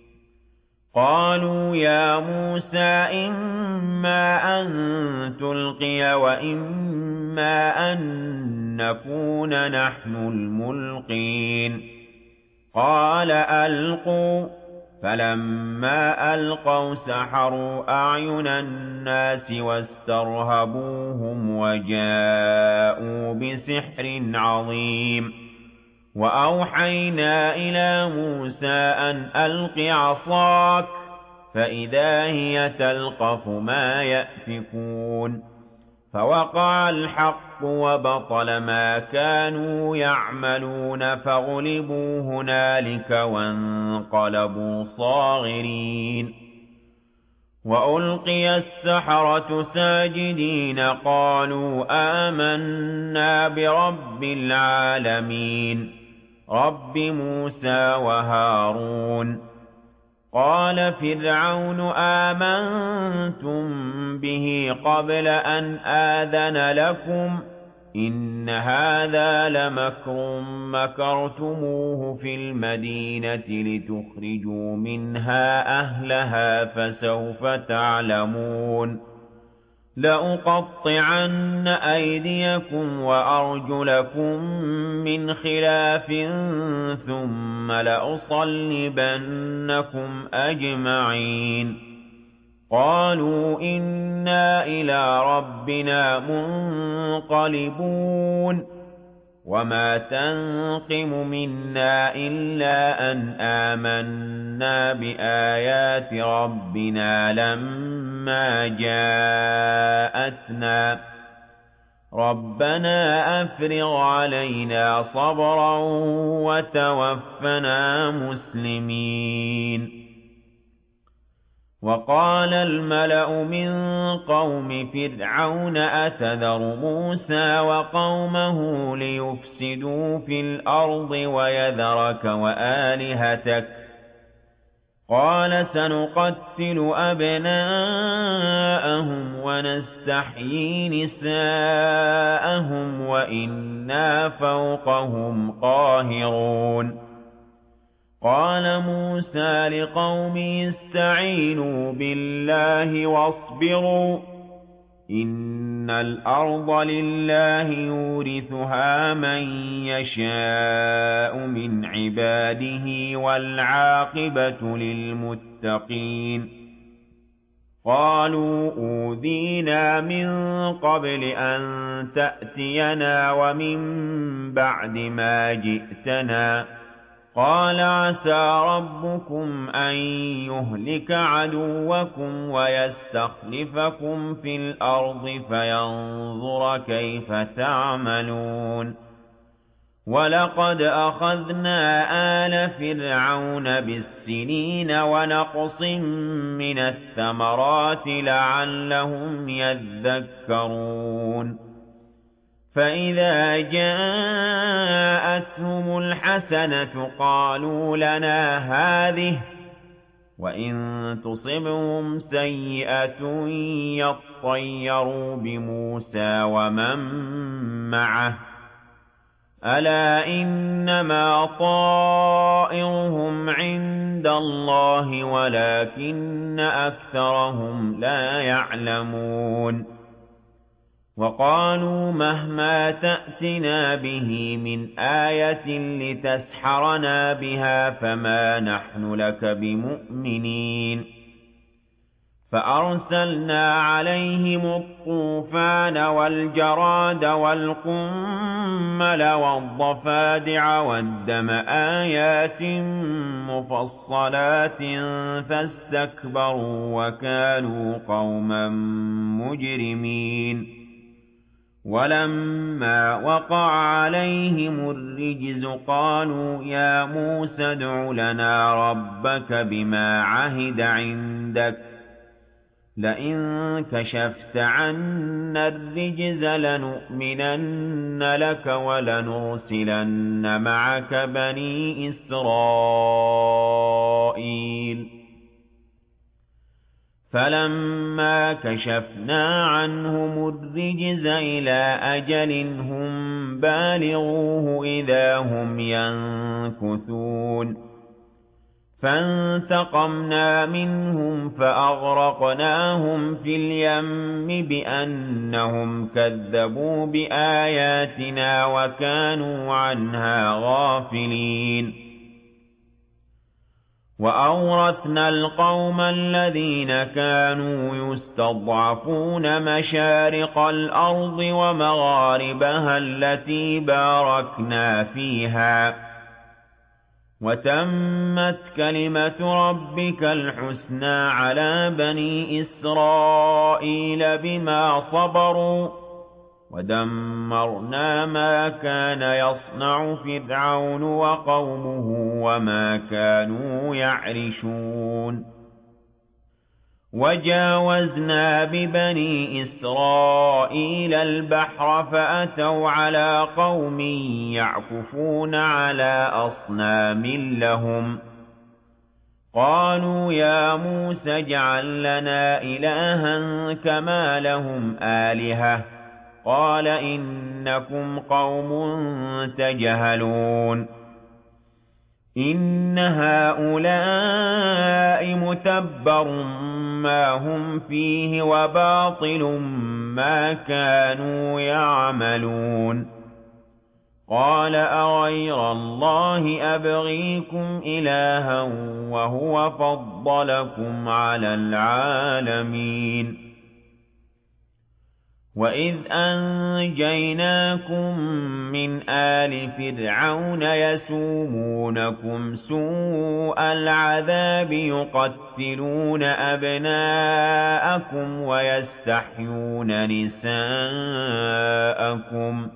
قالوا يا موسى إما أن تلقي وإما أن نكون نحن الملقين قال ألقوا فلما ألقوا سحروا أعين الناس واسترهبوهم وجاءوا بسحر عظيم وأوحينا إلى موسى أن ألق عصاك فإذا هي تلقف ما يأفكون فوقع الحق وبطل ما كانوا يعملون فغلبوا هنالك وانقلبوا صاغرين وألقي السحرة ساجدين قالوا آمنا برب العالمين رب موسى وهارون قال فرعون آمنتم به قبل أن آذن لكم إن هذا لمكر مكرتموه في المدينة لتخرجوا منها أهلها فسوف تعلمون لأقطعن أيديكم وأرجلكم من خلاف ثم لأصلبنكم أجمعين قالوا إنا إلى ربنا منقلبون وما تنقم منا إلا أن آمنا بآيات ربنا لما جاءتنا ربنا أفرغ علينا صبرا وتوفنا مسلمين وقال الملأ من قوم فرعون أتذر موسى وقومه ليفسدوا في الأرض ويذرك وآلهتك قال سنقتل أبناءهم ونستحيي نساءهم وإنا فوقهم قاهرون قال موسى لقومه استعينوا بالله واصبروا إن الأرض لله يورثها من يشاء من عباده والعاقبة للمتقين قالوا أوذينا من قبل أن تأتينا ومن بعد ما جئتنا قال عسى ربكم أن يهلك عدوكم ويستخلفكم في الأرض فينظر كيف تعملون ولقد أخذنا آل فرعون بالسنين ونقص من الثمرات لعلهم يذكرون فإذا جاءتهم الحسنة قالوا لنا هذه وإن تصبهم سيئة يطيروا بموسى ومن معه ألا إنما طائرهم عند الله ولكن أكثرهم لا يعلمون وقالوا مهما تأتنا به من آية لتسحرنا بها فما نحن لك بمؤمنين فأرسلنا عليهم الطوفان والجراد والقمل والضفادع والدم آيات مفصلات فاستكبروا وكانوا قوما مجرمين وَلَمَّا وَقَعَ عَلَيْهِمُ الرِّجْزُ قَالُوا يَا مُوسَى ادْعُ لَنَا رَبَّكَ بِمَا عَهِدَ عِندَكَ لَئِن كَشَفْتَ عَنَّا الرِّجْزَ لَنُؤْمِنَنَّ لَكَ وَلَنُرْسِلَنَّ مَعَكَ بَنِي إِسْرَائِيلَ فَلَمَّا كَشَفْنَا عَنْهُمُ الرِّجْزَ إِلَىٰ أَجَلٍ هُم بَالِغُوهُ إِذَا هُمْ يَنكُثُونَ فَانتَقَمْنَا مِنْهُمْ فَأَغْرَقْنَاهُمْ فِي الْيَمِّ بِأَنَّهُمْ كَذَّبُوا بِآيَاتِنَا وَكَانُوا عَنْهَا غَافِلِينَ وَأَوْرَثْنَا الْقَوْمَ الَّذِينَ كَانُوا يُسْتَضْعَفُونَ مَشَارِقَ الْأَرْضِ وَمَغَارِبَهَا الَّتِي بَارَكْنَا فِيهَا ۖ وَتَمَّتْ كَلِمَةُ رَبِّكَ الْحُسْنَىٰ عَلَىٰ بَنِي إِسْرَائِيلَ بِمَا صَبَرُوا ۖ وَدَمَّرْنَا مَا كَانَ يَصْنَعُ فِرْعَوْنُ وَقَوْمُهُ وَمَا كَانُوا يَعْرِشُونَ وَجَاوَزْنَا بِبَنِي إِسْرَائِيلَ الْبَحْرَ فَأَتَوْا عَلَىٰ قَوْمٍ يَعْكُفُونَ عَلَىٰ أَصْنَامٍ لَّهُمْ قَالُوا يَا مُوسَى اجْعَل لَّنَا إِلَٰهًا كَمَا لَهُمْ آلِهَةٌ قَالَ إِنَّكُمْ قَوْمٌ تَجْهَلُونَ إِنَّ هَٰؤُلَاءِ مُتَبَّرٌ مَّا هُمْ فِيهِ وَبَاطِلٌ مَّا كَانُوا يَعْمَلُونَ قَالَ أَغَيْرَ اللَّهِ أَبْغِيكُمْ إِلَٰهًا وَهُوَ فَضَّلَكُمْ عَلَى الْعَالَمِينَ وَإِذْ أَنجَيْنَاكُم مِّنْ آلِ فِرْعَوْنَ يَسُومُونَكُمْ سُوءَ الْعَذَابِ يُقَتِّلُونَ أَبْنَاءَكُمْ وَيَسْتَحْيُونَ نِسَاءَكُمْ ۚ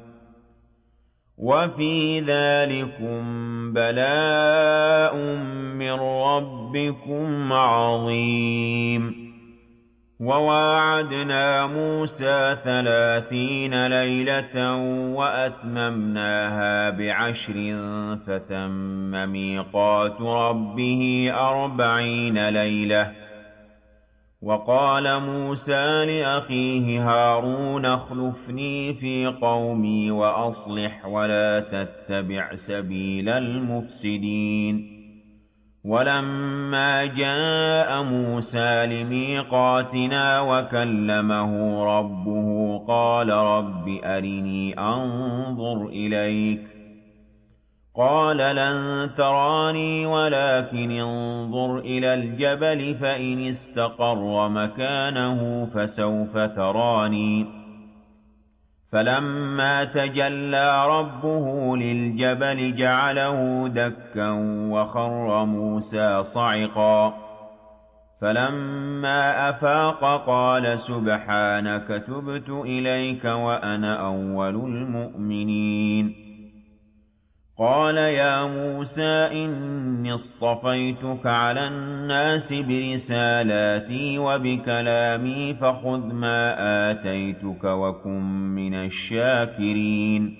وَفِي ذَٰلِكُم بَلَاءٌ مِّن رَّبِّكُمْ عَظِيمٌ وَوَاعَدْنَا مُوسَىٰ ثَلَاثِينَ لَيْلَةً وَأَتْمَمْنَاهَا بِعَشْرٍ فَتَمَّ مِيقَاتُ رَبِّهِ أَرْبَعِينَ لَيْلَةً ۚ وَقَالَ مُوسَىٰ لِأَخِيهِ هَارُونَ اخْلُفْنِي فِي قَوْمِي وَأَصْلِحْ وَلَا تَتَّبِعْ سَبِيلَ الْمُفْسِدِينَ وَلَمَّا جَاءَ مُوسَىٰ لِمِيقَاتِنَا وَكَلَّمَهُ رَبُّهُ قَالَ رَبِّ أَرِنِي أَنظُرْ إِلَيْكَ ۚ قَالَ لَن تَرَانِي وَلَٰكِنِ انظُرْ إِلَى الْجَبَلِ فَإِنِ اسْتَقَرَّ مَكَانَهُ فَسَوْفَ تَرَانِي ۚ فَلَمَّا تَجَلَّىٰ رَبُّهُ لِلْجَبَلِ جَعَلَهُ دَكًّا وَخَرَّ مُوسَىٰ صَعِقًا ۚ فَلَمَّا أَفَاقَ قَالَ سُبْحَانَكَ تُبْتُ إِلَيْكَ وَأَنَا أَوَّلُ الْمُؤْمِنِينَ قَالَ يَا مُوسَىٰ إِنِّي اصْطَفَيْتُكَ عَلَى النَّاسِ بِرِسَالَاتِي وَبِكَلَامِي فَخُذْ مَا آتَيْتُكَ وَكُن مِّنَ الشَّاكِرِينَ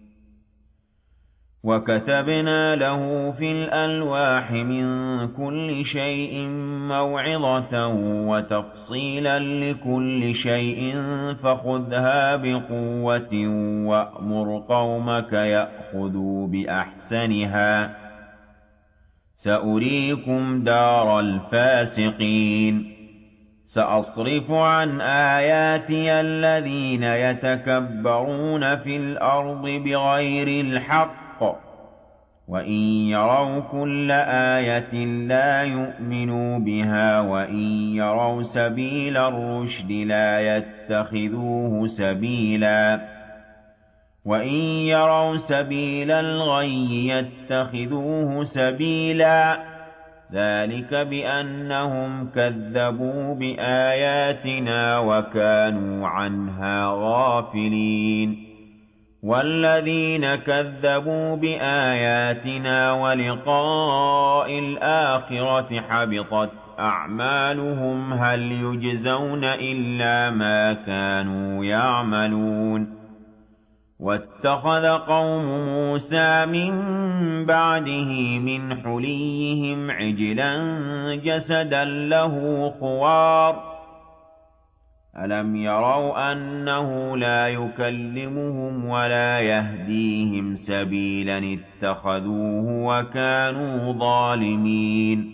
وَكَتَبْنَا لَهُ فِي الْأَلْوَاحِ مِن كُلِّ شَيْءٍ مَّوْعِظَةً وَتَفْصِيلًا لِّكُلِّ شَيْءٍ فَخُذْهَا بِقُوَّةٍ وَأْمُرْ قَوْمَكَ يَأْخُذُوا بِأَحْسَنِهَا ۚ سَأُرِيكُمْ دَارَ الْفَاسِقِينَ سَأَصْرِفُ عَنْ آيَاتِيَ الَّذِينَ يَتَكَبَّرُونَ فِي الْأَرْضِ بِغَيْرِ الْحَقِّ وَإِن يَرَوْا كُلَّ آيَةٍ لَّا يُؤْمِنُوا بِهَا وَإِن يَرَوْا سَبِيلَ الرُّشْدِ لَا يَتَّخِذُوهُ سَبِيلًا وَإِن يَرَوْا سَبِيلَ الْغَيِّ يَتَّخِذُوهُ سَبِيلًا ذلك بأنهم كذبوا بآياتنا وكانوا عنها غافلين والذين كذبوا بآياتنا ولقاء الآخرة حبطت أعمالهم هل يجزون إلا ما كانوا يعملون واتخذ قوم موسى من بعده من حليهم عجلا جسدا له خوار ألم يروا أنه لا يكلمهم ولا يهديهم سبيلا اتخذوه وكانوا ظالمين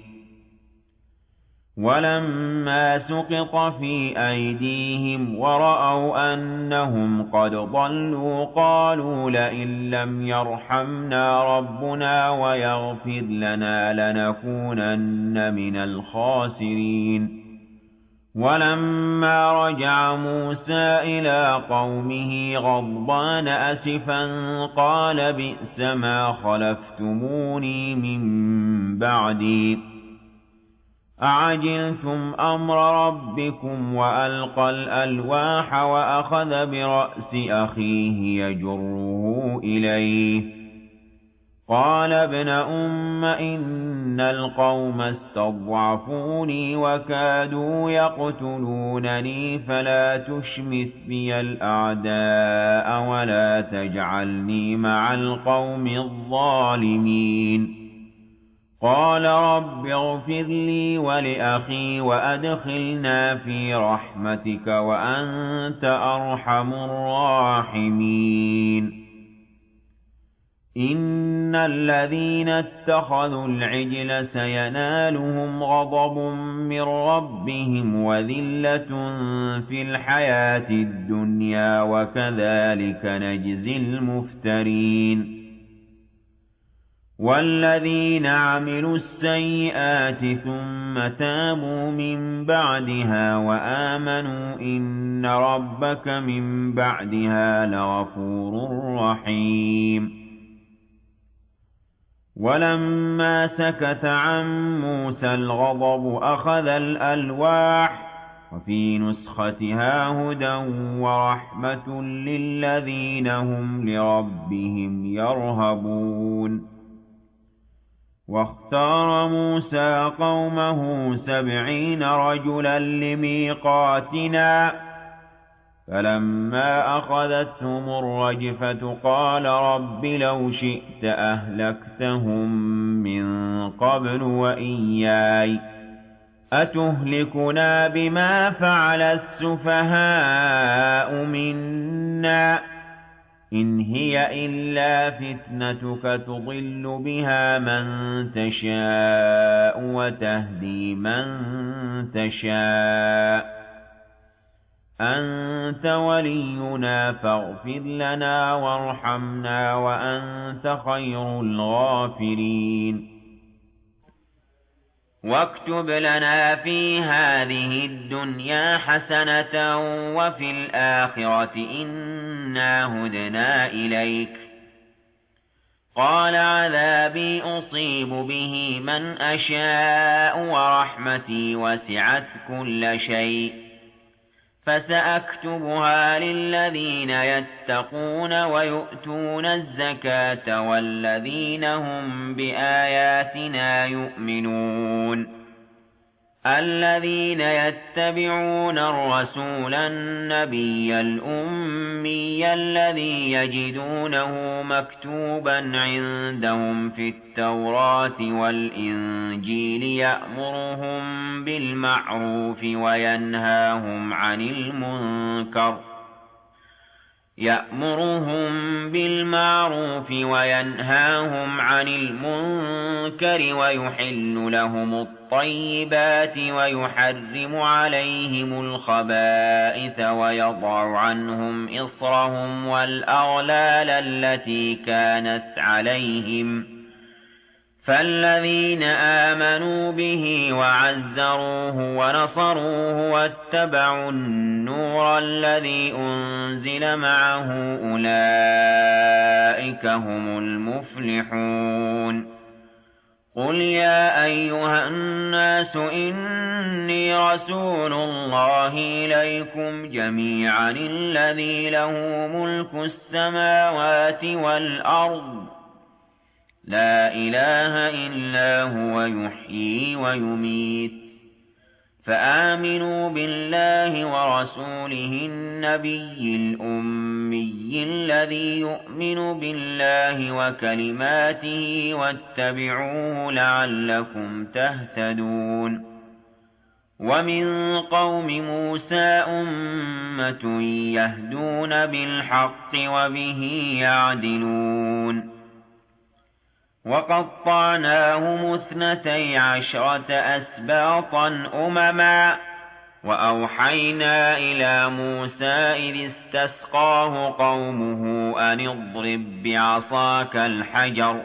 ولما سقط في أيديهم ورأوا أنهم قد ضلوا قالوا لئن لم يرحمنا ربنا ويغفر لنا لنكونن من الخاسرين ولما رجع موسى إلى قومه غضبان أسفا قال بئس ما خلفتموني من بعدي أعجلتم أمر ربكم وألقى الألواح وأخذ برأس أخيه يجره إليه قال ابن أم إن القوم استضعفوني وكادوا يقتلونني فلا تشمت بي الأعداء ولا تجعلني مع القوم الظالمين قال رب اغفر لي ولأخي وأدخلنا في رحمتك وأنت أرحم الراحمين إن الذين اتخذوا العجل سينالهم غضب من ربهم وذلة في الحياة الدنيا وكذلك نجزي المفترين والذين عملوا السيئات ثم تابوا من بعدها وآمنوا إن ربك من بعدها لغفور رحيم ولما سكت عن موسى الغضب أخذ الألواح وفي نسختها هدى ورحمة للذين هم لربهم يرهبون واختار موسى قومه سبعين رجلا لميقاتنا فلما أخذتهم الرجفة قال رب لو شئت أهلكتهم من قبل وإياي أتهلكنا بما فعل السفهاء منا إن هي إلا فتنتك تضل بها من تشاء وتهدي من تشاء أنت ولينا فاغفر لنا وارحمنا وأنت خير الغافرين واكتب لنا في هذه الدنيا حسنة وفي الآخرة إنا هدنا إليك قال عذابي أصيب به من أشاء ورحمتي وسعت كل شيء فسأكتبها للذين يتقون ويؤتون الزكاة والذين هم بآياتنا يؤمنون الذين يتبعون الرسول النبي الأمي الذي يجدونه مكتوبا عندهم في التوراة والإنجيل يأمرهم بالمعروف وينهاهم عن المنكر يأمرهم بالمعروف وينهاهم عن المنكر ويحل لهم الطيبات ويحرم عليهم الخبائث ويضع عنهم إصرهم والأغلال التي كانت عليهم فالذين آمنوا به وعزروه ونصروه واتبعوا النور الذي أنزل معه أولئك هم المفلحون قُلْ يَا أَيُّهَا النَّاسُ إِنِّي رَسُولُ اللَّهِ إِلَيْكُمْ جَمِيعًا الَّذِي لَهُ مُلْكُ السَّمَاوَاتِ وَالْأَرْضِ لَا إِلَٰهَ إِلَّا هُوَ يُحْيِي وَيُمِيتُ فَآمِنُوا بِاللَّهِ وَرَسُولِهِ النَّبِيِّ الْأُمِّيِّ الَّذِي يُؤْمِنُ بِاللَّهِ وَكَلِمَاتِهِ وَاتَّبِعُوهُ لَعَلَّكُمْ تَهْتَدُونَ وَمِن قَوْمِ مُوسَىٰ أُمَّةٌ يَهْدُونَ بِالْحَقِّ وَبِهِ يَعْدِلُونَ وَقَطَّعْنَاهُمُ اثْنَتَيْ عَشْرَةَ أَسْبَاطًا أُمَمًا وَأَوْحَيْنَا إِلَىٰ مُوسَىٰ إِذِ اسْتَسْقَاهُ قَوْمُهُ أَنِ اضْرِب بِّعَصَاكَ الْحَجَرَ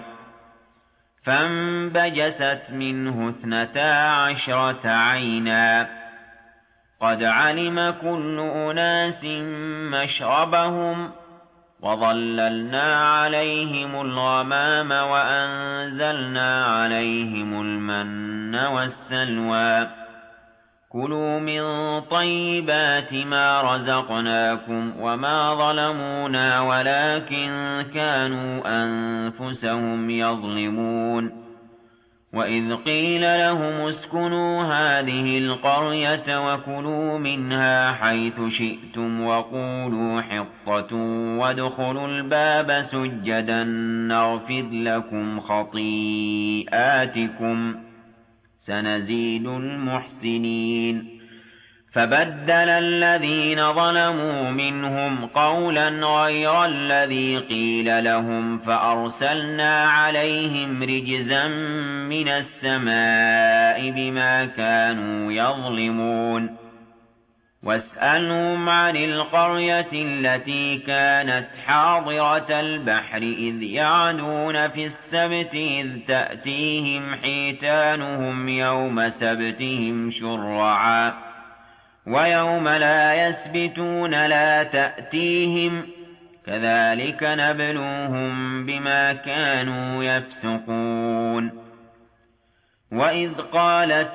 فَانبَجَسَتْ مِنْهُ اثْنَتَا عَشْرَةَ عَيْنًا قَدْ عَلِمَ كُلُّ أُنَاسٍ مَّشْرَبَهُمْ وَظَلَّلْنَا عَلَيْهِمُ الْغَمَامَ وَأَنزَلْنَا عَلَيْهِمُ الْمَنَّ وَالسَّلْوَىٰ كُلُوا مِن طَيِّبَاتِ مَا رَزَقْنَاكُمْ وَمَا ظَلَمُونَا وَلَٰكِن كَانُوا أَنفُسَهُمْ يَظْلِمُونَ وَإِذْ قِيلَ لَهُمُ اسْكُنُوا هَٰذِهِ الْقَرْيَةَ وَكُلُوا مِنْهَا حَيْثُ شِئْتُمْ وَقُولُوا حِطَّةٌ وَادْخُلُوا الْبَابَ سُجَّدًا نَّغْفِرْ لَكُمْ خَطِيئَاتِكُمْ سَنَزِيدُ الْمُحْسِنِينَ فَبَدَّلَ الَّذِينَ ظَلَمُوا مِنْهُمْ قَوْلًا غَيْرَ الَّذِي قِيلَ لَهُمْ فَأَرْسَلْنَا عَلَيْهِمْ رِجْزًا مِّنَ السَّمَاءِ بِمَا كَانُوا يَظْلِمُونَ وَاسْأَلْهُمْ عَنِ الْقَرْيَةِ الَّتِي كَانَتْ حَاضِرَةَ الْبَحْرِ إِذْ يَعْدُونَ فِي السَّبْتِ إِذْ تَأْتِيهِمْ حِيتَانُهُمْ يَوْمَ سَبْتِهِمْ شُرَّعًا وَيَوْمَ لَا يَسْبِتُونَ لَا تَأْتِيهِمْ كَذَٰلِكَ نَبْلُوهُم بِمَا كَانُوا يَفْسُقُونَ وَإِذْ قَالَتْ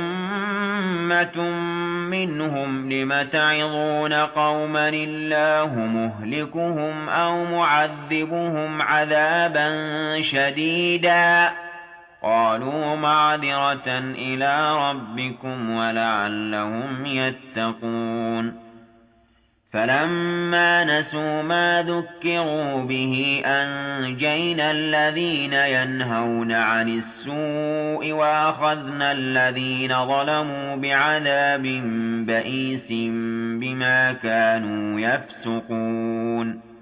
أُمَّةٌ مِّنْهُمْ لِمَ تَعِظُونَ قَوْمًا اللَّهُ مُهْلِكُهُمْ أَوْ مُعَذِّبُهُمْ عَذَابًا شَدِيدًا قَالُوا مَعْذِرَةً إِلَىٰ رَبِّكُمْ وَلَعَلَّهُمْ يَتَّقُونَ فَلَمَّا نَسُوا مَا ذُكِّرُوا بِهِ أَنجَيْنَا الَّذِينَ يَنْهَوْنَ عَنِ السُّوءِ وَأَخَذْنَا الَّذِينَ ظَلَمُوا بِعَذَابٍ بَئِيسٍ بِمَا كَانُوا يَفْسُقُونَ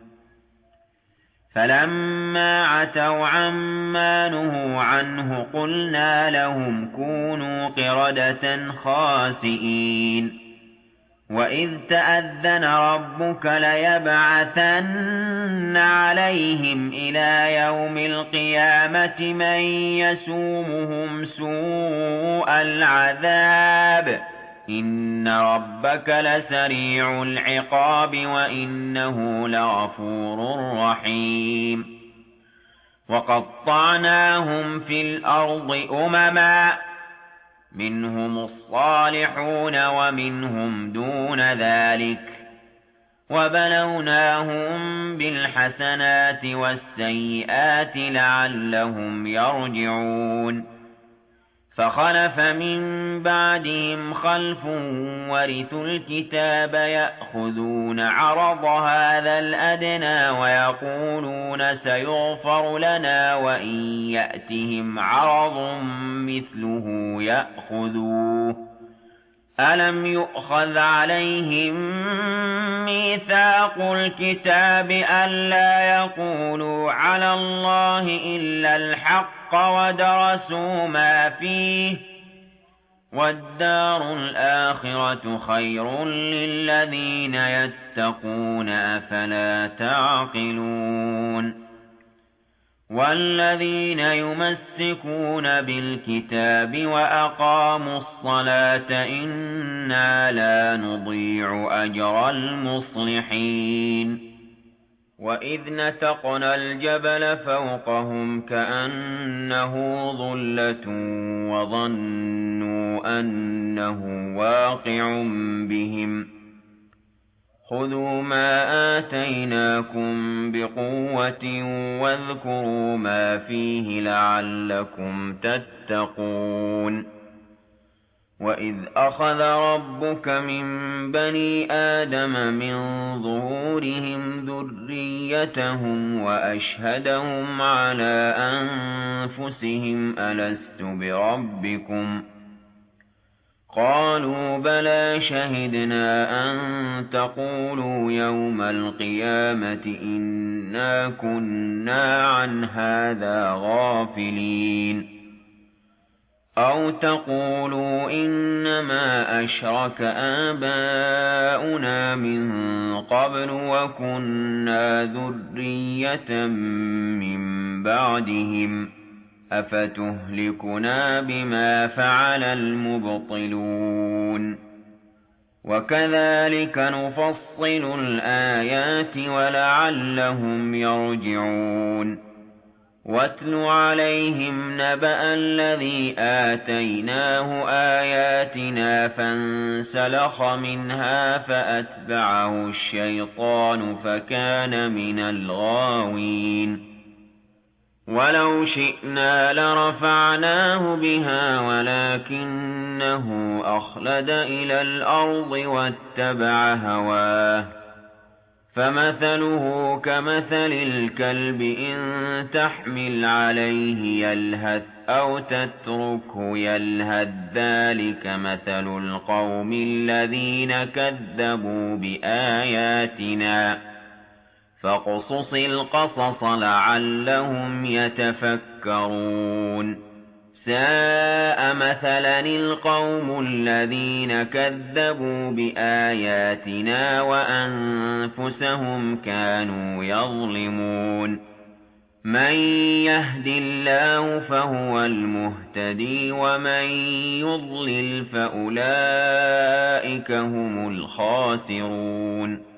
فَلَمَّا عَتَوْا عَمَّا نُهُوا عَنْهُ قُلْنَا لَهُمْ كُونُوا قِرَدَةً خَاسِئِينَ وَإِذْ تَأَذَّنَ رَبُّكَ لَيَبْعَثَنَّ عَلَيْهِمْ إِلَىٰ يَوْمِ الْقِيَامَةِ مَن يَسُومُهُمْ سُوءَ الْعَذَابِ إِنَّ رَبَّكَ لَسَرِيعُ الْعِقَابِ وَإِنَّهُ لَغَفُورٌ رَّحِيمٌ وَقَطَّعْنَاهُمْ فِي الْأَرْضِ أُمَمًا مِّنْهُمُ الصَّالِحُونَ وَمِنْهُمْ دُونَ ذَٰلِكَ وَبَلَوْنَاهُم بِالْحَسَنَاتِ وَالسَّيِّئَاتِ لَعَلَّهُمْ يَرْجِعُونَ فَخَلَفَ مِن بَعْدِهِمْ خَلْفٌ وَرِثُوا الْكِتَابَ يَأْخُذُونَ عَرَضَ هَٰذَا الْأَدْنَىٰ وَيَقُولُونَ سَيُغْفَرُ لَنَا وَإِن يَأْتِهِمْ عَرَضٌ مِّثْلُهُ يَأْخُذُوهُ أَلَمْ يُؤْخَذْ عَلَيْهِم مِّيثَاقُ الْكِتَابِ أَلَّا يَقُولُوا عَلَى اللَّهِ إِلَّا الْحَقَّ وَدَرَسُوا مَا فِيهِ وَالدَّارُ الْآخِرَةُ خَيْرٌ لِّلَّذِينَ يَتَّقُونَ أَفَلَا تَعْقِلُونَ وَالَّذِينَ يُمَسِّكُونَ بِالْكِتَابِ وَأَقَامُوا الصَّلَاةَ إِنَّا لَا نُضِيعُ أَجْرَ الْمُصْلِحِينَ وَإِذْ نَتَقْنَا الْجَبَلَ فَوْقَهُمْ كَأَنَّهُ ظُلَّةٌ وَظَنُّوا أَنَّهُ وَاقِعٌ بِهِمْ خُذُوا مَا آتَيْنَاكُمْ بِقُوَّةٍ وَاذْكُرُوا مَا فِيهِ لَعَلَّكُمْ تَتَّقُونَ وَإِذْ أَخَذَ رَبُّكَ مِن بَنِي آدَمَ مِن ظُهُورِهِمْ ذُرِّيَّتَهُمْ وَأَشْهَدَهُمْ عَلَىٰ أَنفُسِهِمْ أَلَسْتُ بِرَبِّكُمْ ۖ قَالُوا بَلَىٰ شَهِدْنَا أَن تَقُولُوا يَوْمَ الْقِيَامَةِ إِنَّا كُنَّا عَنْ هَٰذَا غَافِلِينَ أَوْ تَقُولُوا إِنَّمَا أَشْرَكَ آبَاؤُنَا مِن قَبْلُ وَكُنَّا ذُرِّيَّةً مِّن بَعْدِهِمْ ۖ أَفَتُهْلِكُنَا بِمَا فَعَلَ الْمُبْطِلُونَ وَكَذَٰلِكَ نُفَصِّلُ الْآيَاتِ وَلَعَلَّهُمْ يَرْجِعُونَ وَاتْلُ عَلَيْهِمْ نَبَأَ الَّذِي آتَيْنَاهُ آيَاتِنَا فَانسَلَخَ مِنْهَا فَأَتْبَعَهُ الشَّيْطَانُ فَكَانَ مِنَ الْغَاوِينَ وَلَوْ شِئْنَا لَرَفَعْنَاهُ بِهَا وَلَكِنَّهُ أَخْلَدَ إِلَى الْأَرْضِ وَاتَّبَعَ هَوَاهُ فَمَثَلُهُ كَمَثَلِ الْكَلْبِ إِن تَحْمِلْ عَلَيْهِ يَلْهَثْ أَوْ تَتْرُكْهُ يَلْهَث ۚ ذَٰلِكَ مَثَلُ الْقَوْمِ الَّذِينَ كَذَّبُوا بِآيَاتِنَا فَاقْصُصِ الْقَصَصَ لَعَلَّهُمْ يَتَفَكَّرُونَ سَاءَ مَثَلًا الْقَوْمُ الَّذِينَ كَذَّبُوا بِآيَاتِنَا وَأَنفُسَهُمْ كَانُوا يَظْلِمُونَ مَن يَهْدِ اللَّهُ فَهُوَ الْمُهْتَدِي وَمَن يُضْلِلْ فَأُولَٰئِكَ هُمُ الْخَاسِرُونَ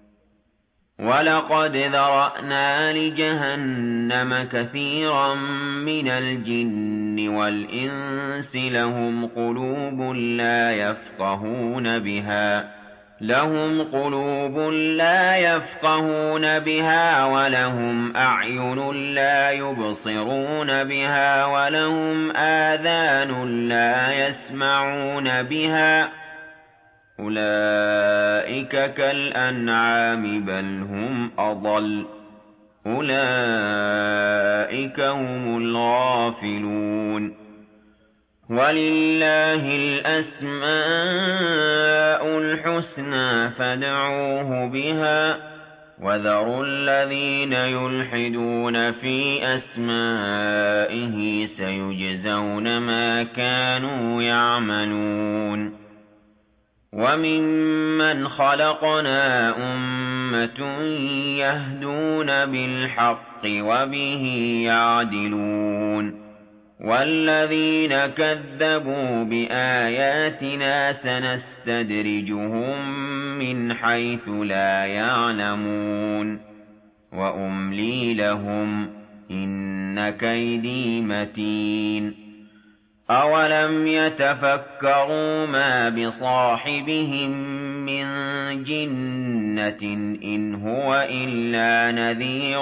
وَلَقَدْ ذَرَأْنَا لِجَهَنَّمَ كَثِيرًا مِّنَ الْجِنِّ وَالْإِنسِ لَهُمْ قُلُوبٌ لَّا يَفْقَهُونَ بِهَا لَهُمْ قُلُوبٌ لَّا يَفْقَهُونَ بِهَا وَلَهُمْ أَعْيُنٌ لَّا يُبْصِرُونَ بِهَا وَلَهُمْ آذَانٌ لَّا يَسْمَعُونَ بِهَا أُولَٰئِكَ كَالْأَنْعَامِ بَلْ هُمْ أَضَلُّ أُولَٰئِكَ هُمُ الْغَافِلُونَ وَلِلَّهِ الْأَسْمَاءُ الْحُسْنَىٰ فَادْعُوهُ بِهَا وَذَرُوا الَّذِينَ يُلْحِدُونَ فِي أَسْمَائِهِ سَيُجْزَوْنَ مَا كَانُوا يَعْمَلُونَ وَمِمَّنْ خَلَقْنَا أُمَّةٌ يَهْدُونَ بِالْحَقِّ وَبِهِ يَعْدِلُونَ وَالَّذِينَ كَذَّبُوا بِآيَاتِنَا سَنَسْتَدْرِجُهُم مِّنْ حَيْثُ لَا يَعْلَمُونَ وَأُمْلِي لَهُمْ إِنَّ كَيْدِي مَتِينٌ أَوَلَمْ يَتَفَكَّرُوا مَا بِصَاحِبِهِم مِّن جِنَّةٍ إِنْ هُوَ إِلَّا نَذِيرٌ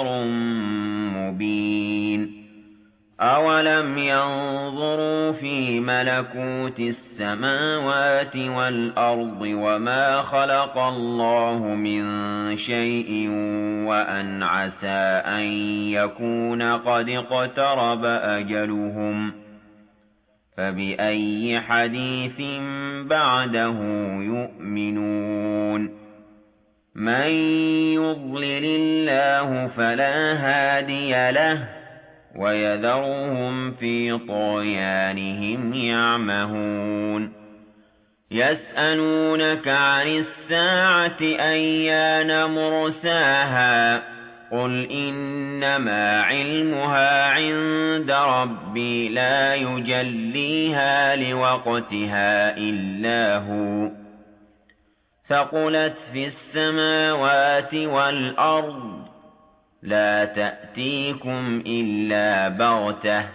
مُّبِينٌ أَوَلَمْ يَنظُرُوا فِي مَلَكُوتِ السَّمَاوَاتِ وَالْأَرْضِ وَمَا خَلَقَ اللَّهُ مِن شَيْءٍ وَأَنْ عَسَىٰ أَن يَكُونَ قَدِ اقْتَرَبَ أَجَلُهُمْ فَبِأَيِّ حَدِيثٍ بَعْدَهُ يُؤْمِنُونَ مَن يُضْلِلِ اللَّهُ فَلَا هَادِيَ لَهُ وَيَذَرُهُمْ فِي طُغْيَانِهِمْ يَعْمَهُونَ يَسْأَلُونَكَ عَنِ السَّاعَةِ أَيَّانَ مُرْسَاهَا قُلْ إِنَّمَا عِلْمُهَا عِندَ رَبِّي لَا يُجَلِّيهَا لِوَقْتِهَا إِلَّا هُوَ ثَقُلَتْ فِي السَّمَاوَاتِ وَالْأَرْضِ لا تأتيكم إلا بغتة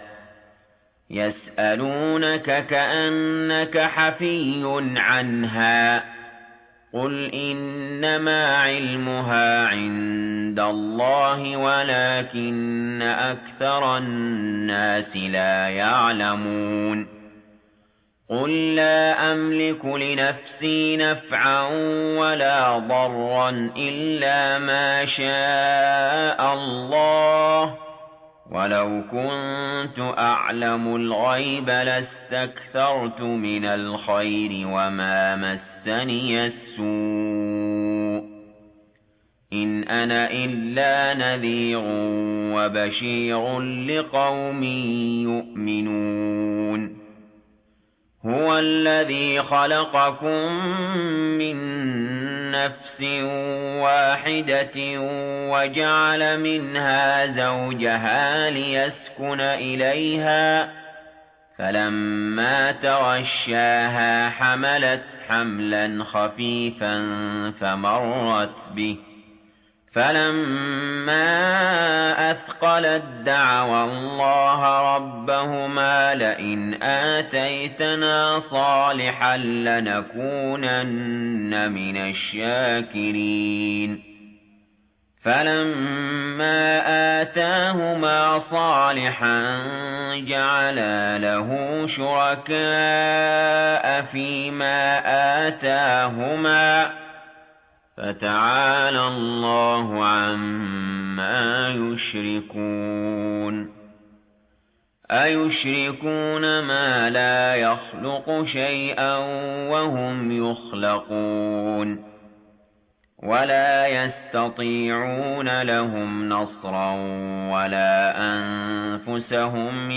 يسألونك كأنك حفي عنها قل إنما علمها عند الله ولكن أكثر الناس لا يعلمون قل لا أملك لنفسي نفعا ولا ضرا إلا ما شاء الله ولو كنت أعلم الغيب لاستكثرت من الخير وما مسني السوء إن أنا إلا نذير وبشير لقوم يؤمنون هو الذي خلقكم من نفس واحدة وجعل منها زوجها ليسكن إليها فلما تغشاها حملت حملا خفيفا فمرت به فلما أثقلت دعوا الله ربهما لئن آتيتنا صالحا لنكونن من الشاكرين فلما آتاهما صالحا جعلا له شركاء فيما آتاهما فتعالى الله عما يشركون أيشركون ما لا يخلق شيئا وهم يخلقون ولا يستطيعون لهم نصرا ولا أنفسهم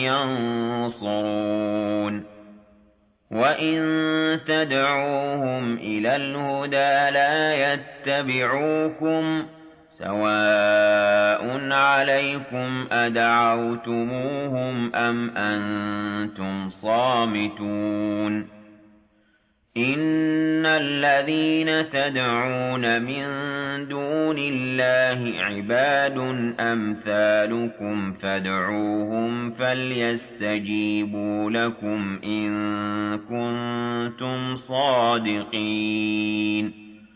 ينصرون وَإِن تَدْعُوهُمْ إِلَى الْهُدَى لَا يَتَّبِعُوكُمْ سَوَاءٌ عَلَيْكُمْ أَدَعَوْتُمُوهُمْ أَمْ أَنْتُمْ صَامِتُونَ إِنَّ الَّذِينَ تَدْعُونَ مِن دُونِ اللَّهِ عِبَادٌ أَمْثَالُكُمْ فادعوهم فليستجيبوا لكم إن كنتم صادقين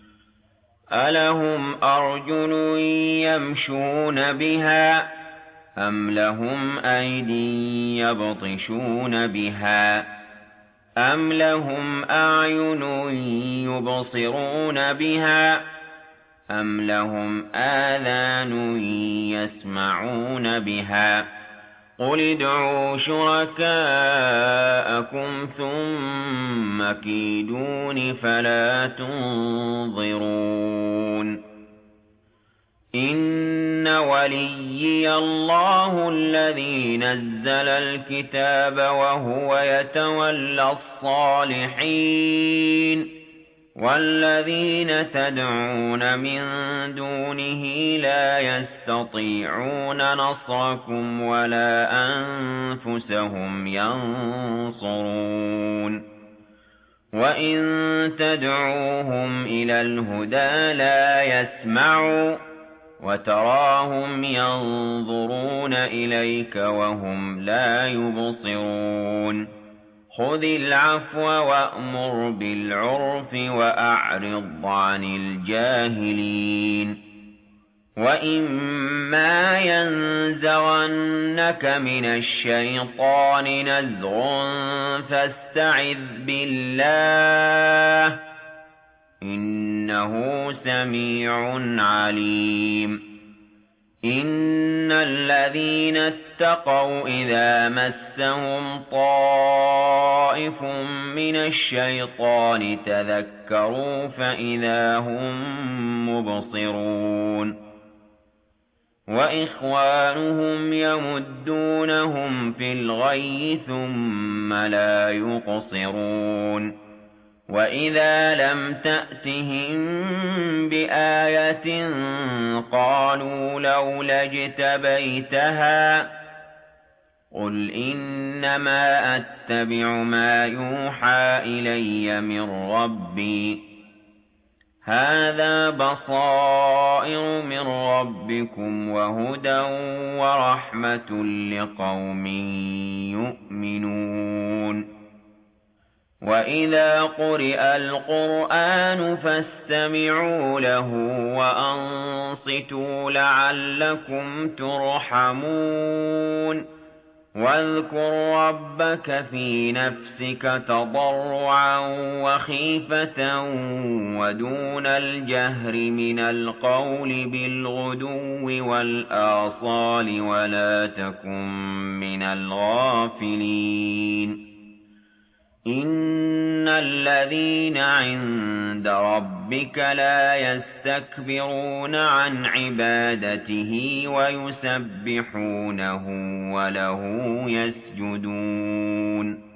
ألهم أرجل يمشون بها أم لهم أيد يبطشون بها أم لهم أعين يبصرون بها أم لهم آذان يسمعون بها قل ادعوا شركاءكم ثم كيدون فلا تنظرون إن وليي الله الذي نزل الكتاب وهو يتولى الصالحين والذين تدعون من دونه لا يستطيعون نصركم ولا أنفسهم ينصرون وإن تدعوهم إلى الهدى لا يسمعوا وتراهم ينظرون إليك وهم لا يبصرون خذ العفو وأمر بالعرف وأعرض عن الجاهلين وإما ينزغنك من الشيطان نزغ فاستعذ بالله إنه سميع عليم إن الذين اتقوا إذا مسهم طائف من الشيطان تذكروا فإذا هم مبصرون وإخوانهم يمدونهم في الغي ثم لا يقصرون وَإِذَا لَمْ تَأْتِهِم بِآيَةٍ قَالُوا لَوْلَا اجْتَبَيْتَهَا قُلْ إِنَّمَا أَتَّبِعُ مَا يُوحَى إِلَيَّ مِن رَّبِّي هَٰذَا بَصَائِرُ مِن رَّبِّكُمْ وَهُدًى وَرَحْمَةٌ لِّقَوْمٍ يُؤْمِنُونَ وَإِذَا قُرِئَ الْقُرْآنُ فَاسْتَمِعُوا لَهُ وَأَنصِتُوا لَعَلَّكُمْ تُرْحَمُونَ وَاذْكُر رَّبَّكَ فِي نَفْسِكَ تَضَرُّعًا وَخِيفَةً وَدُونَ الْجَهْرِ مِنَ الْقَوْلِ بِالْغُدُوِّ وَالْآصَالِ وَلَا تَكُن مِّنَ الْغَافِلِينَ إِنَّ الَّذِينَ عِندَ رَبِّكَ لَا يَسْتَكْبِرُونَ عَنْ عِبَادَتِهِ وَيُسَبِّحُونَهُ وَلَهُ يَسْجُدُونَ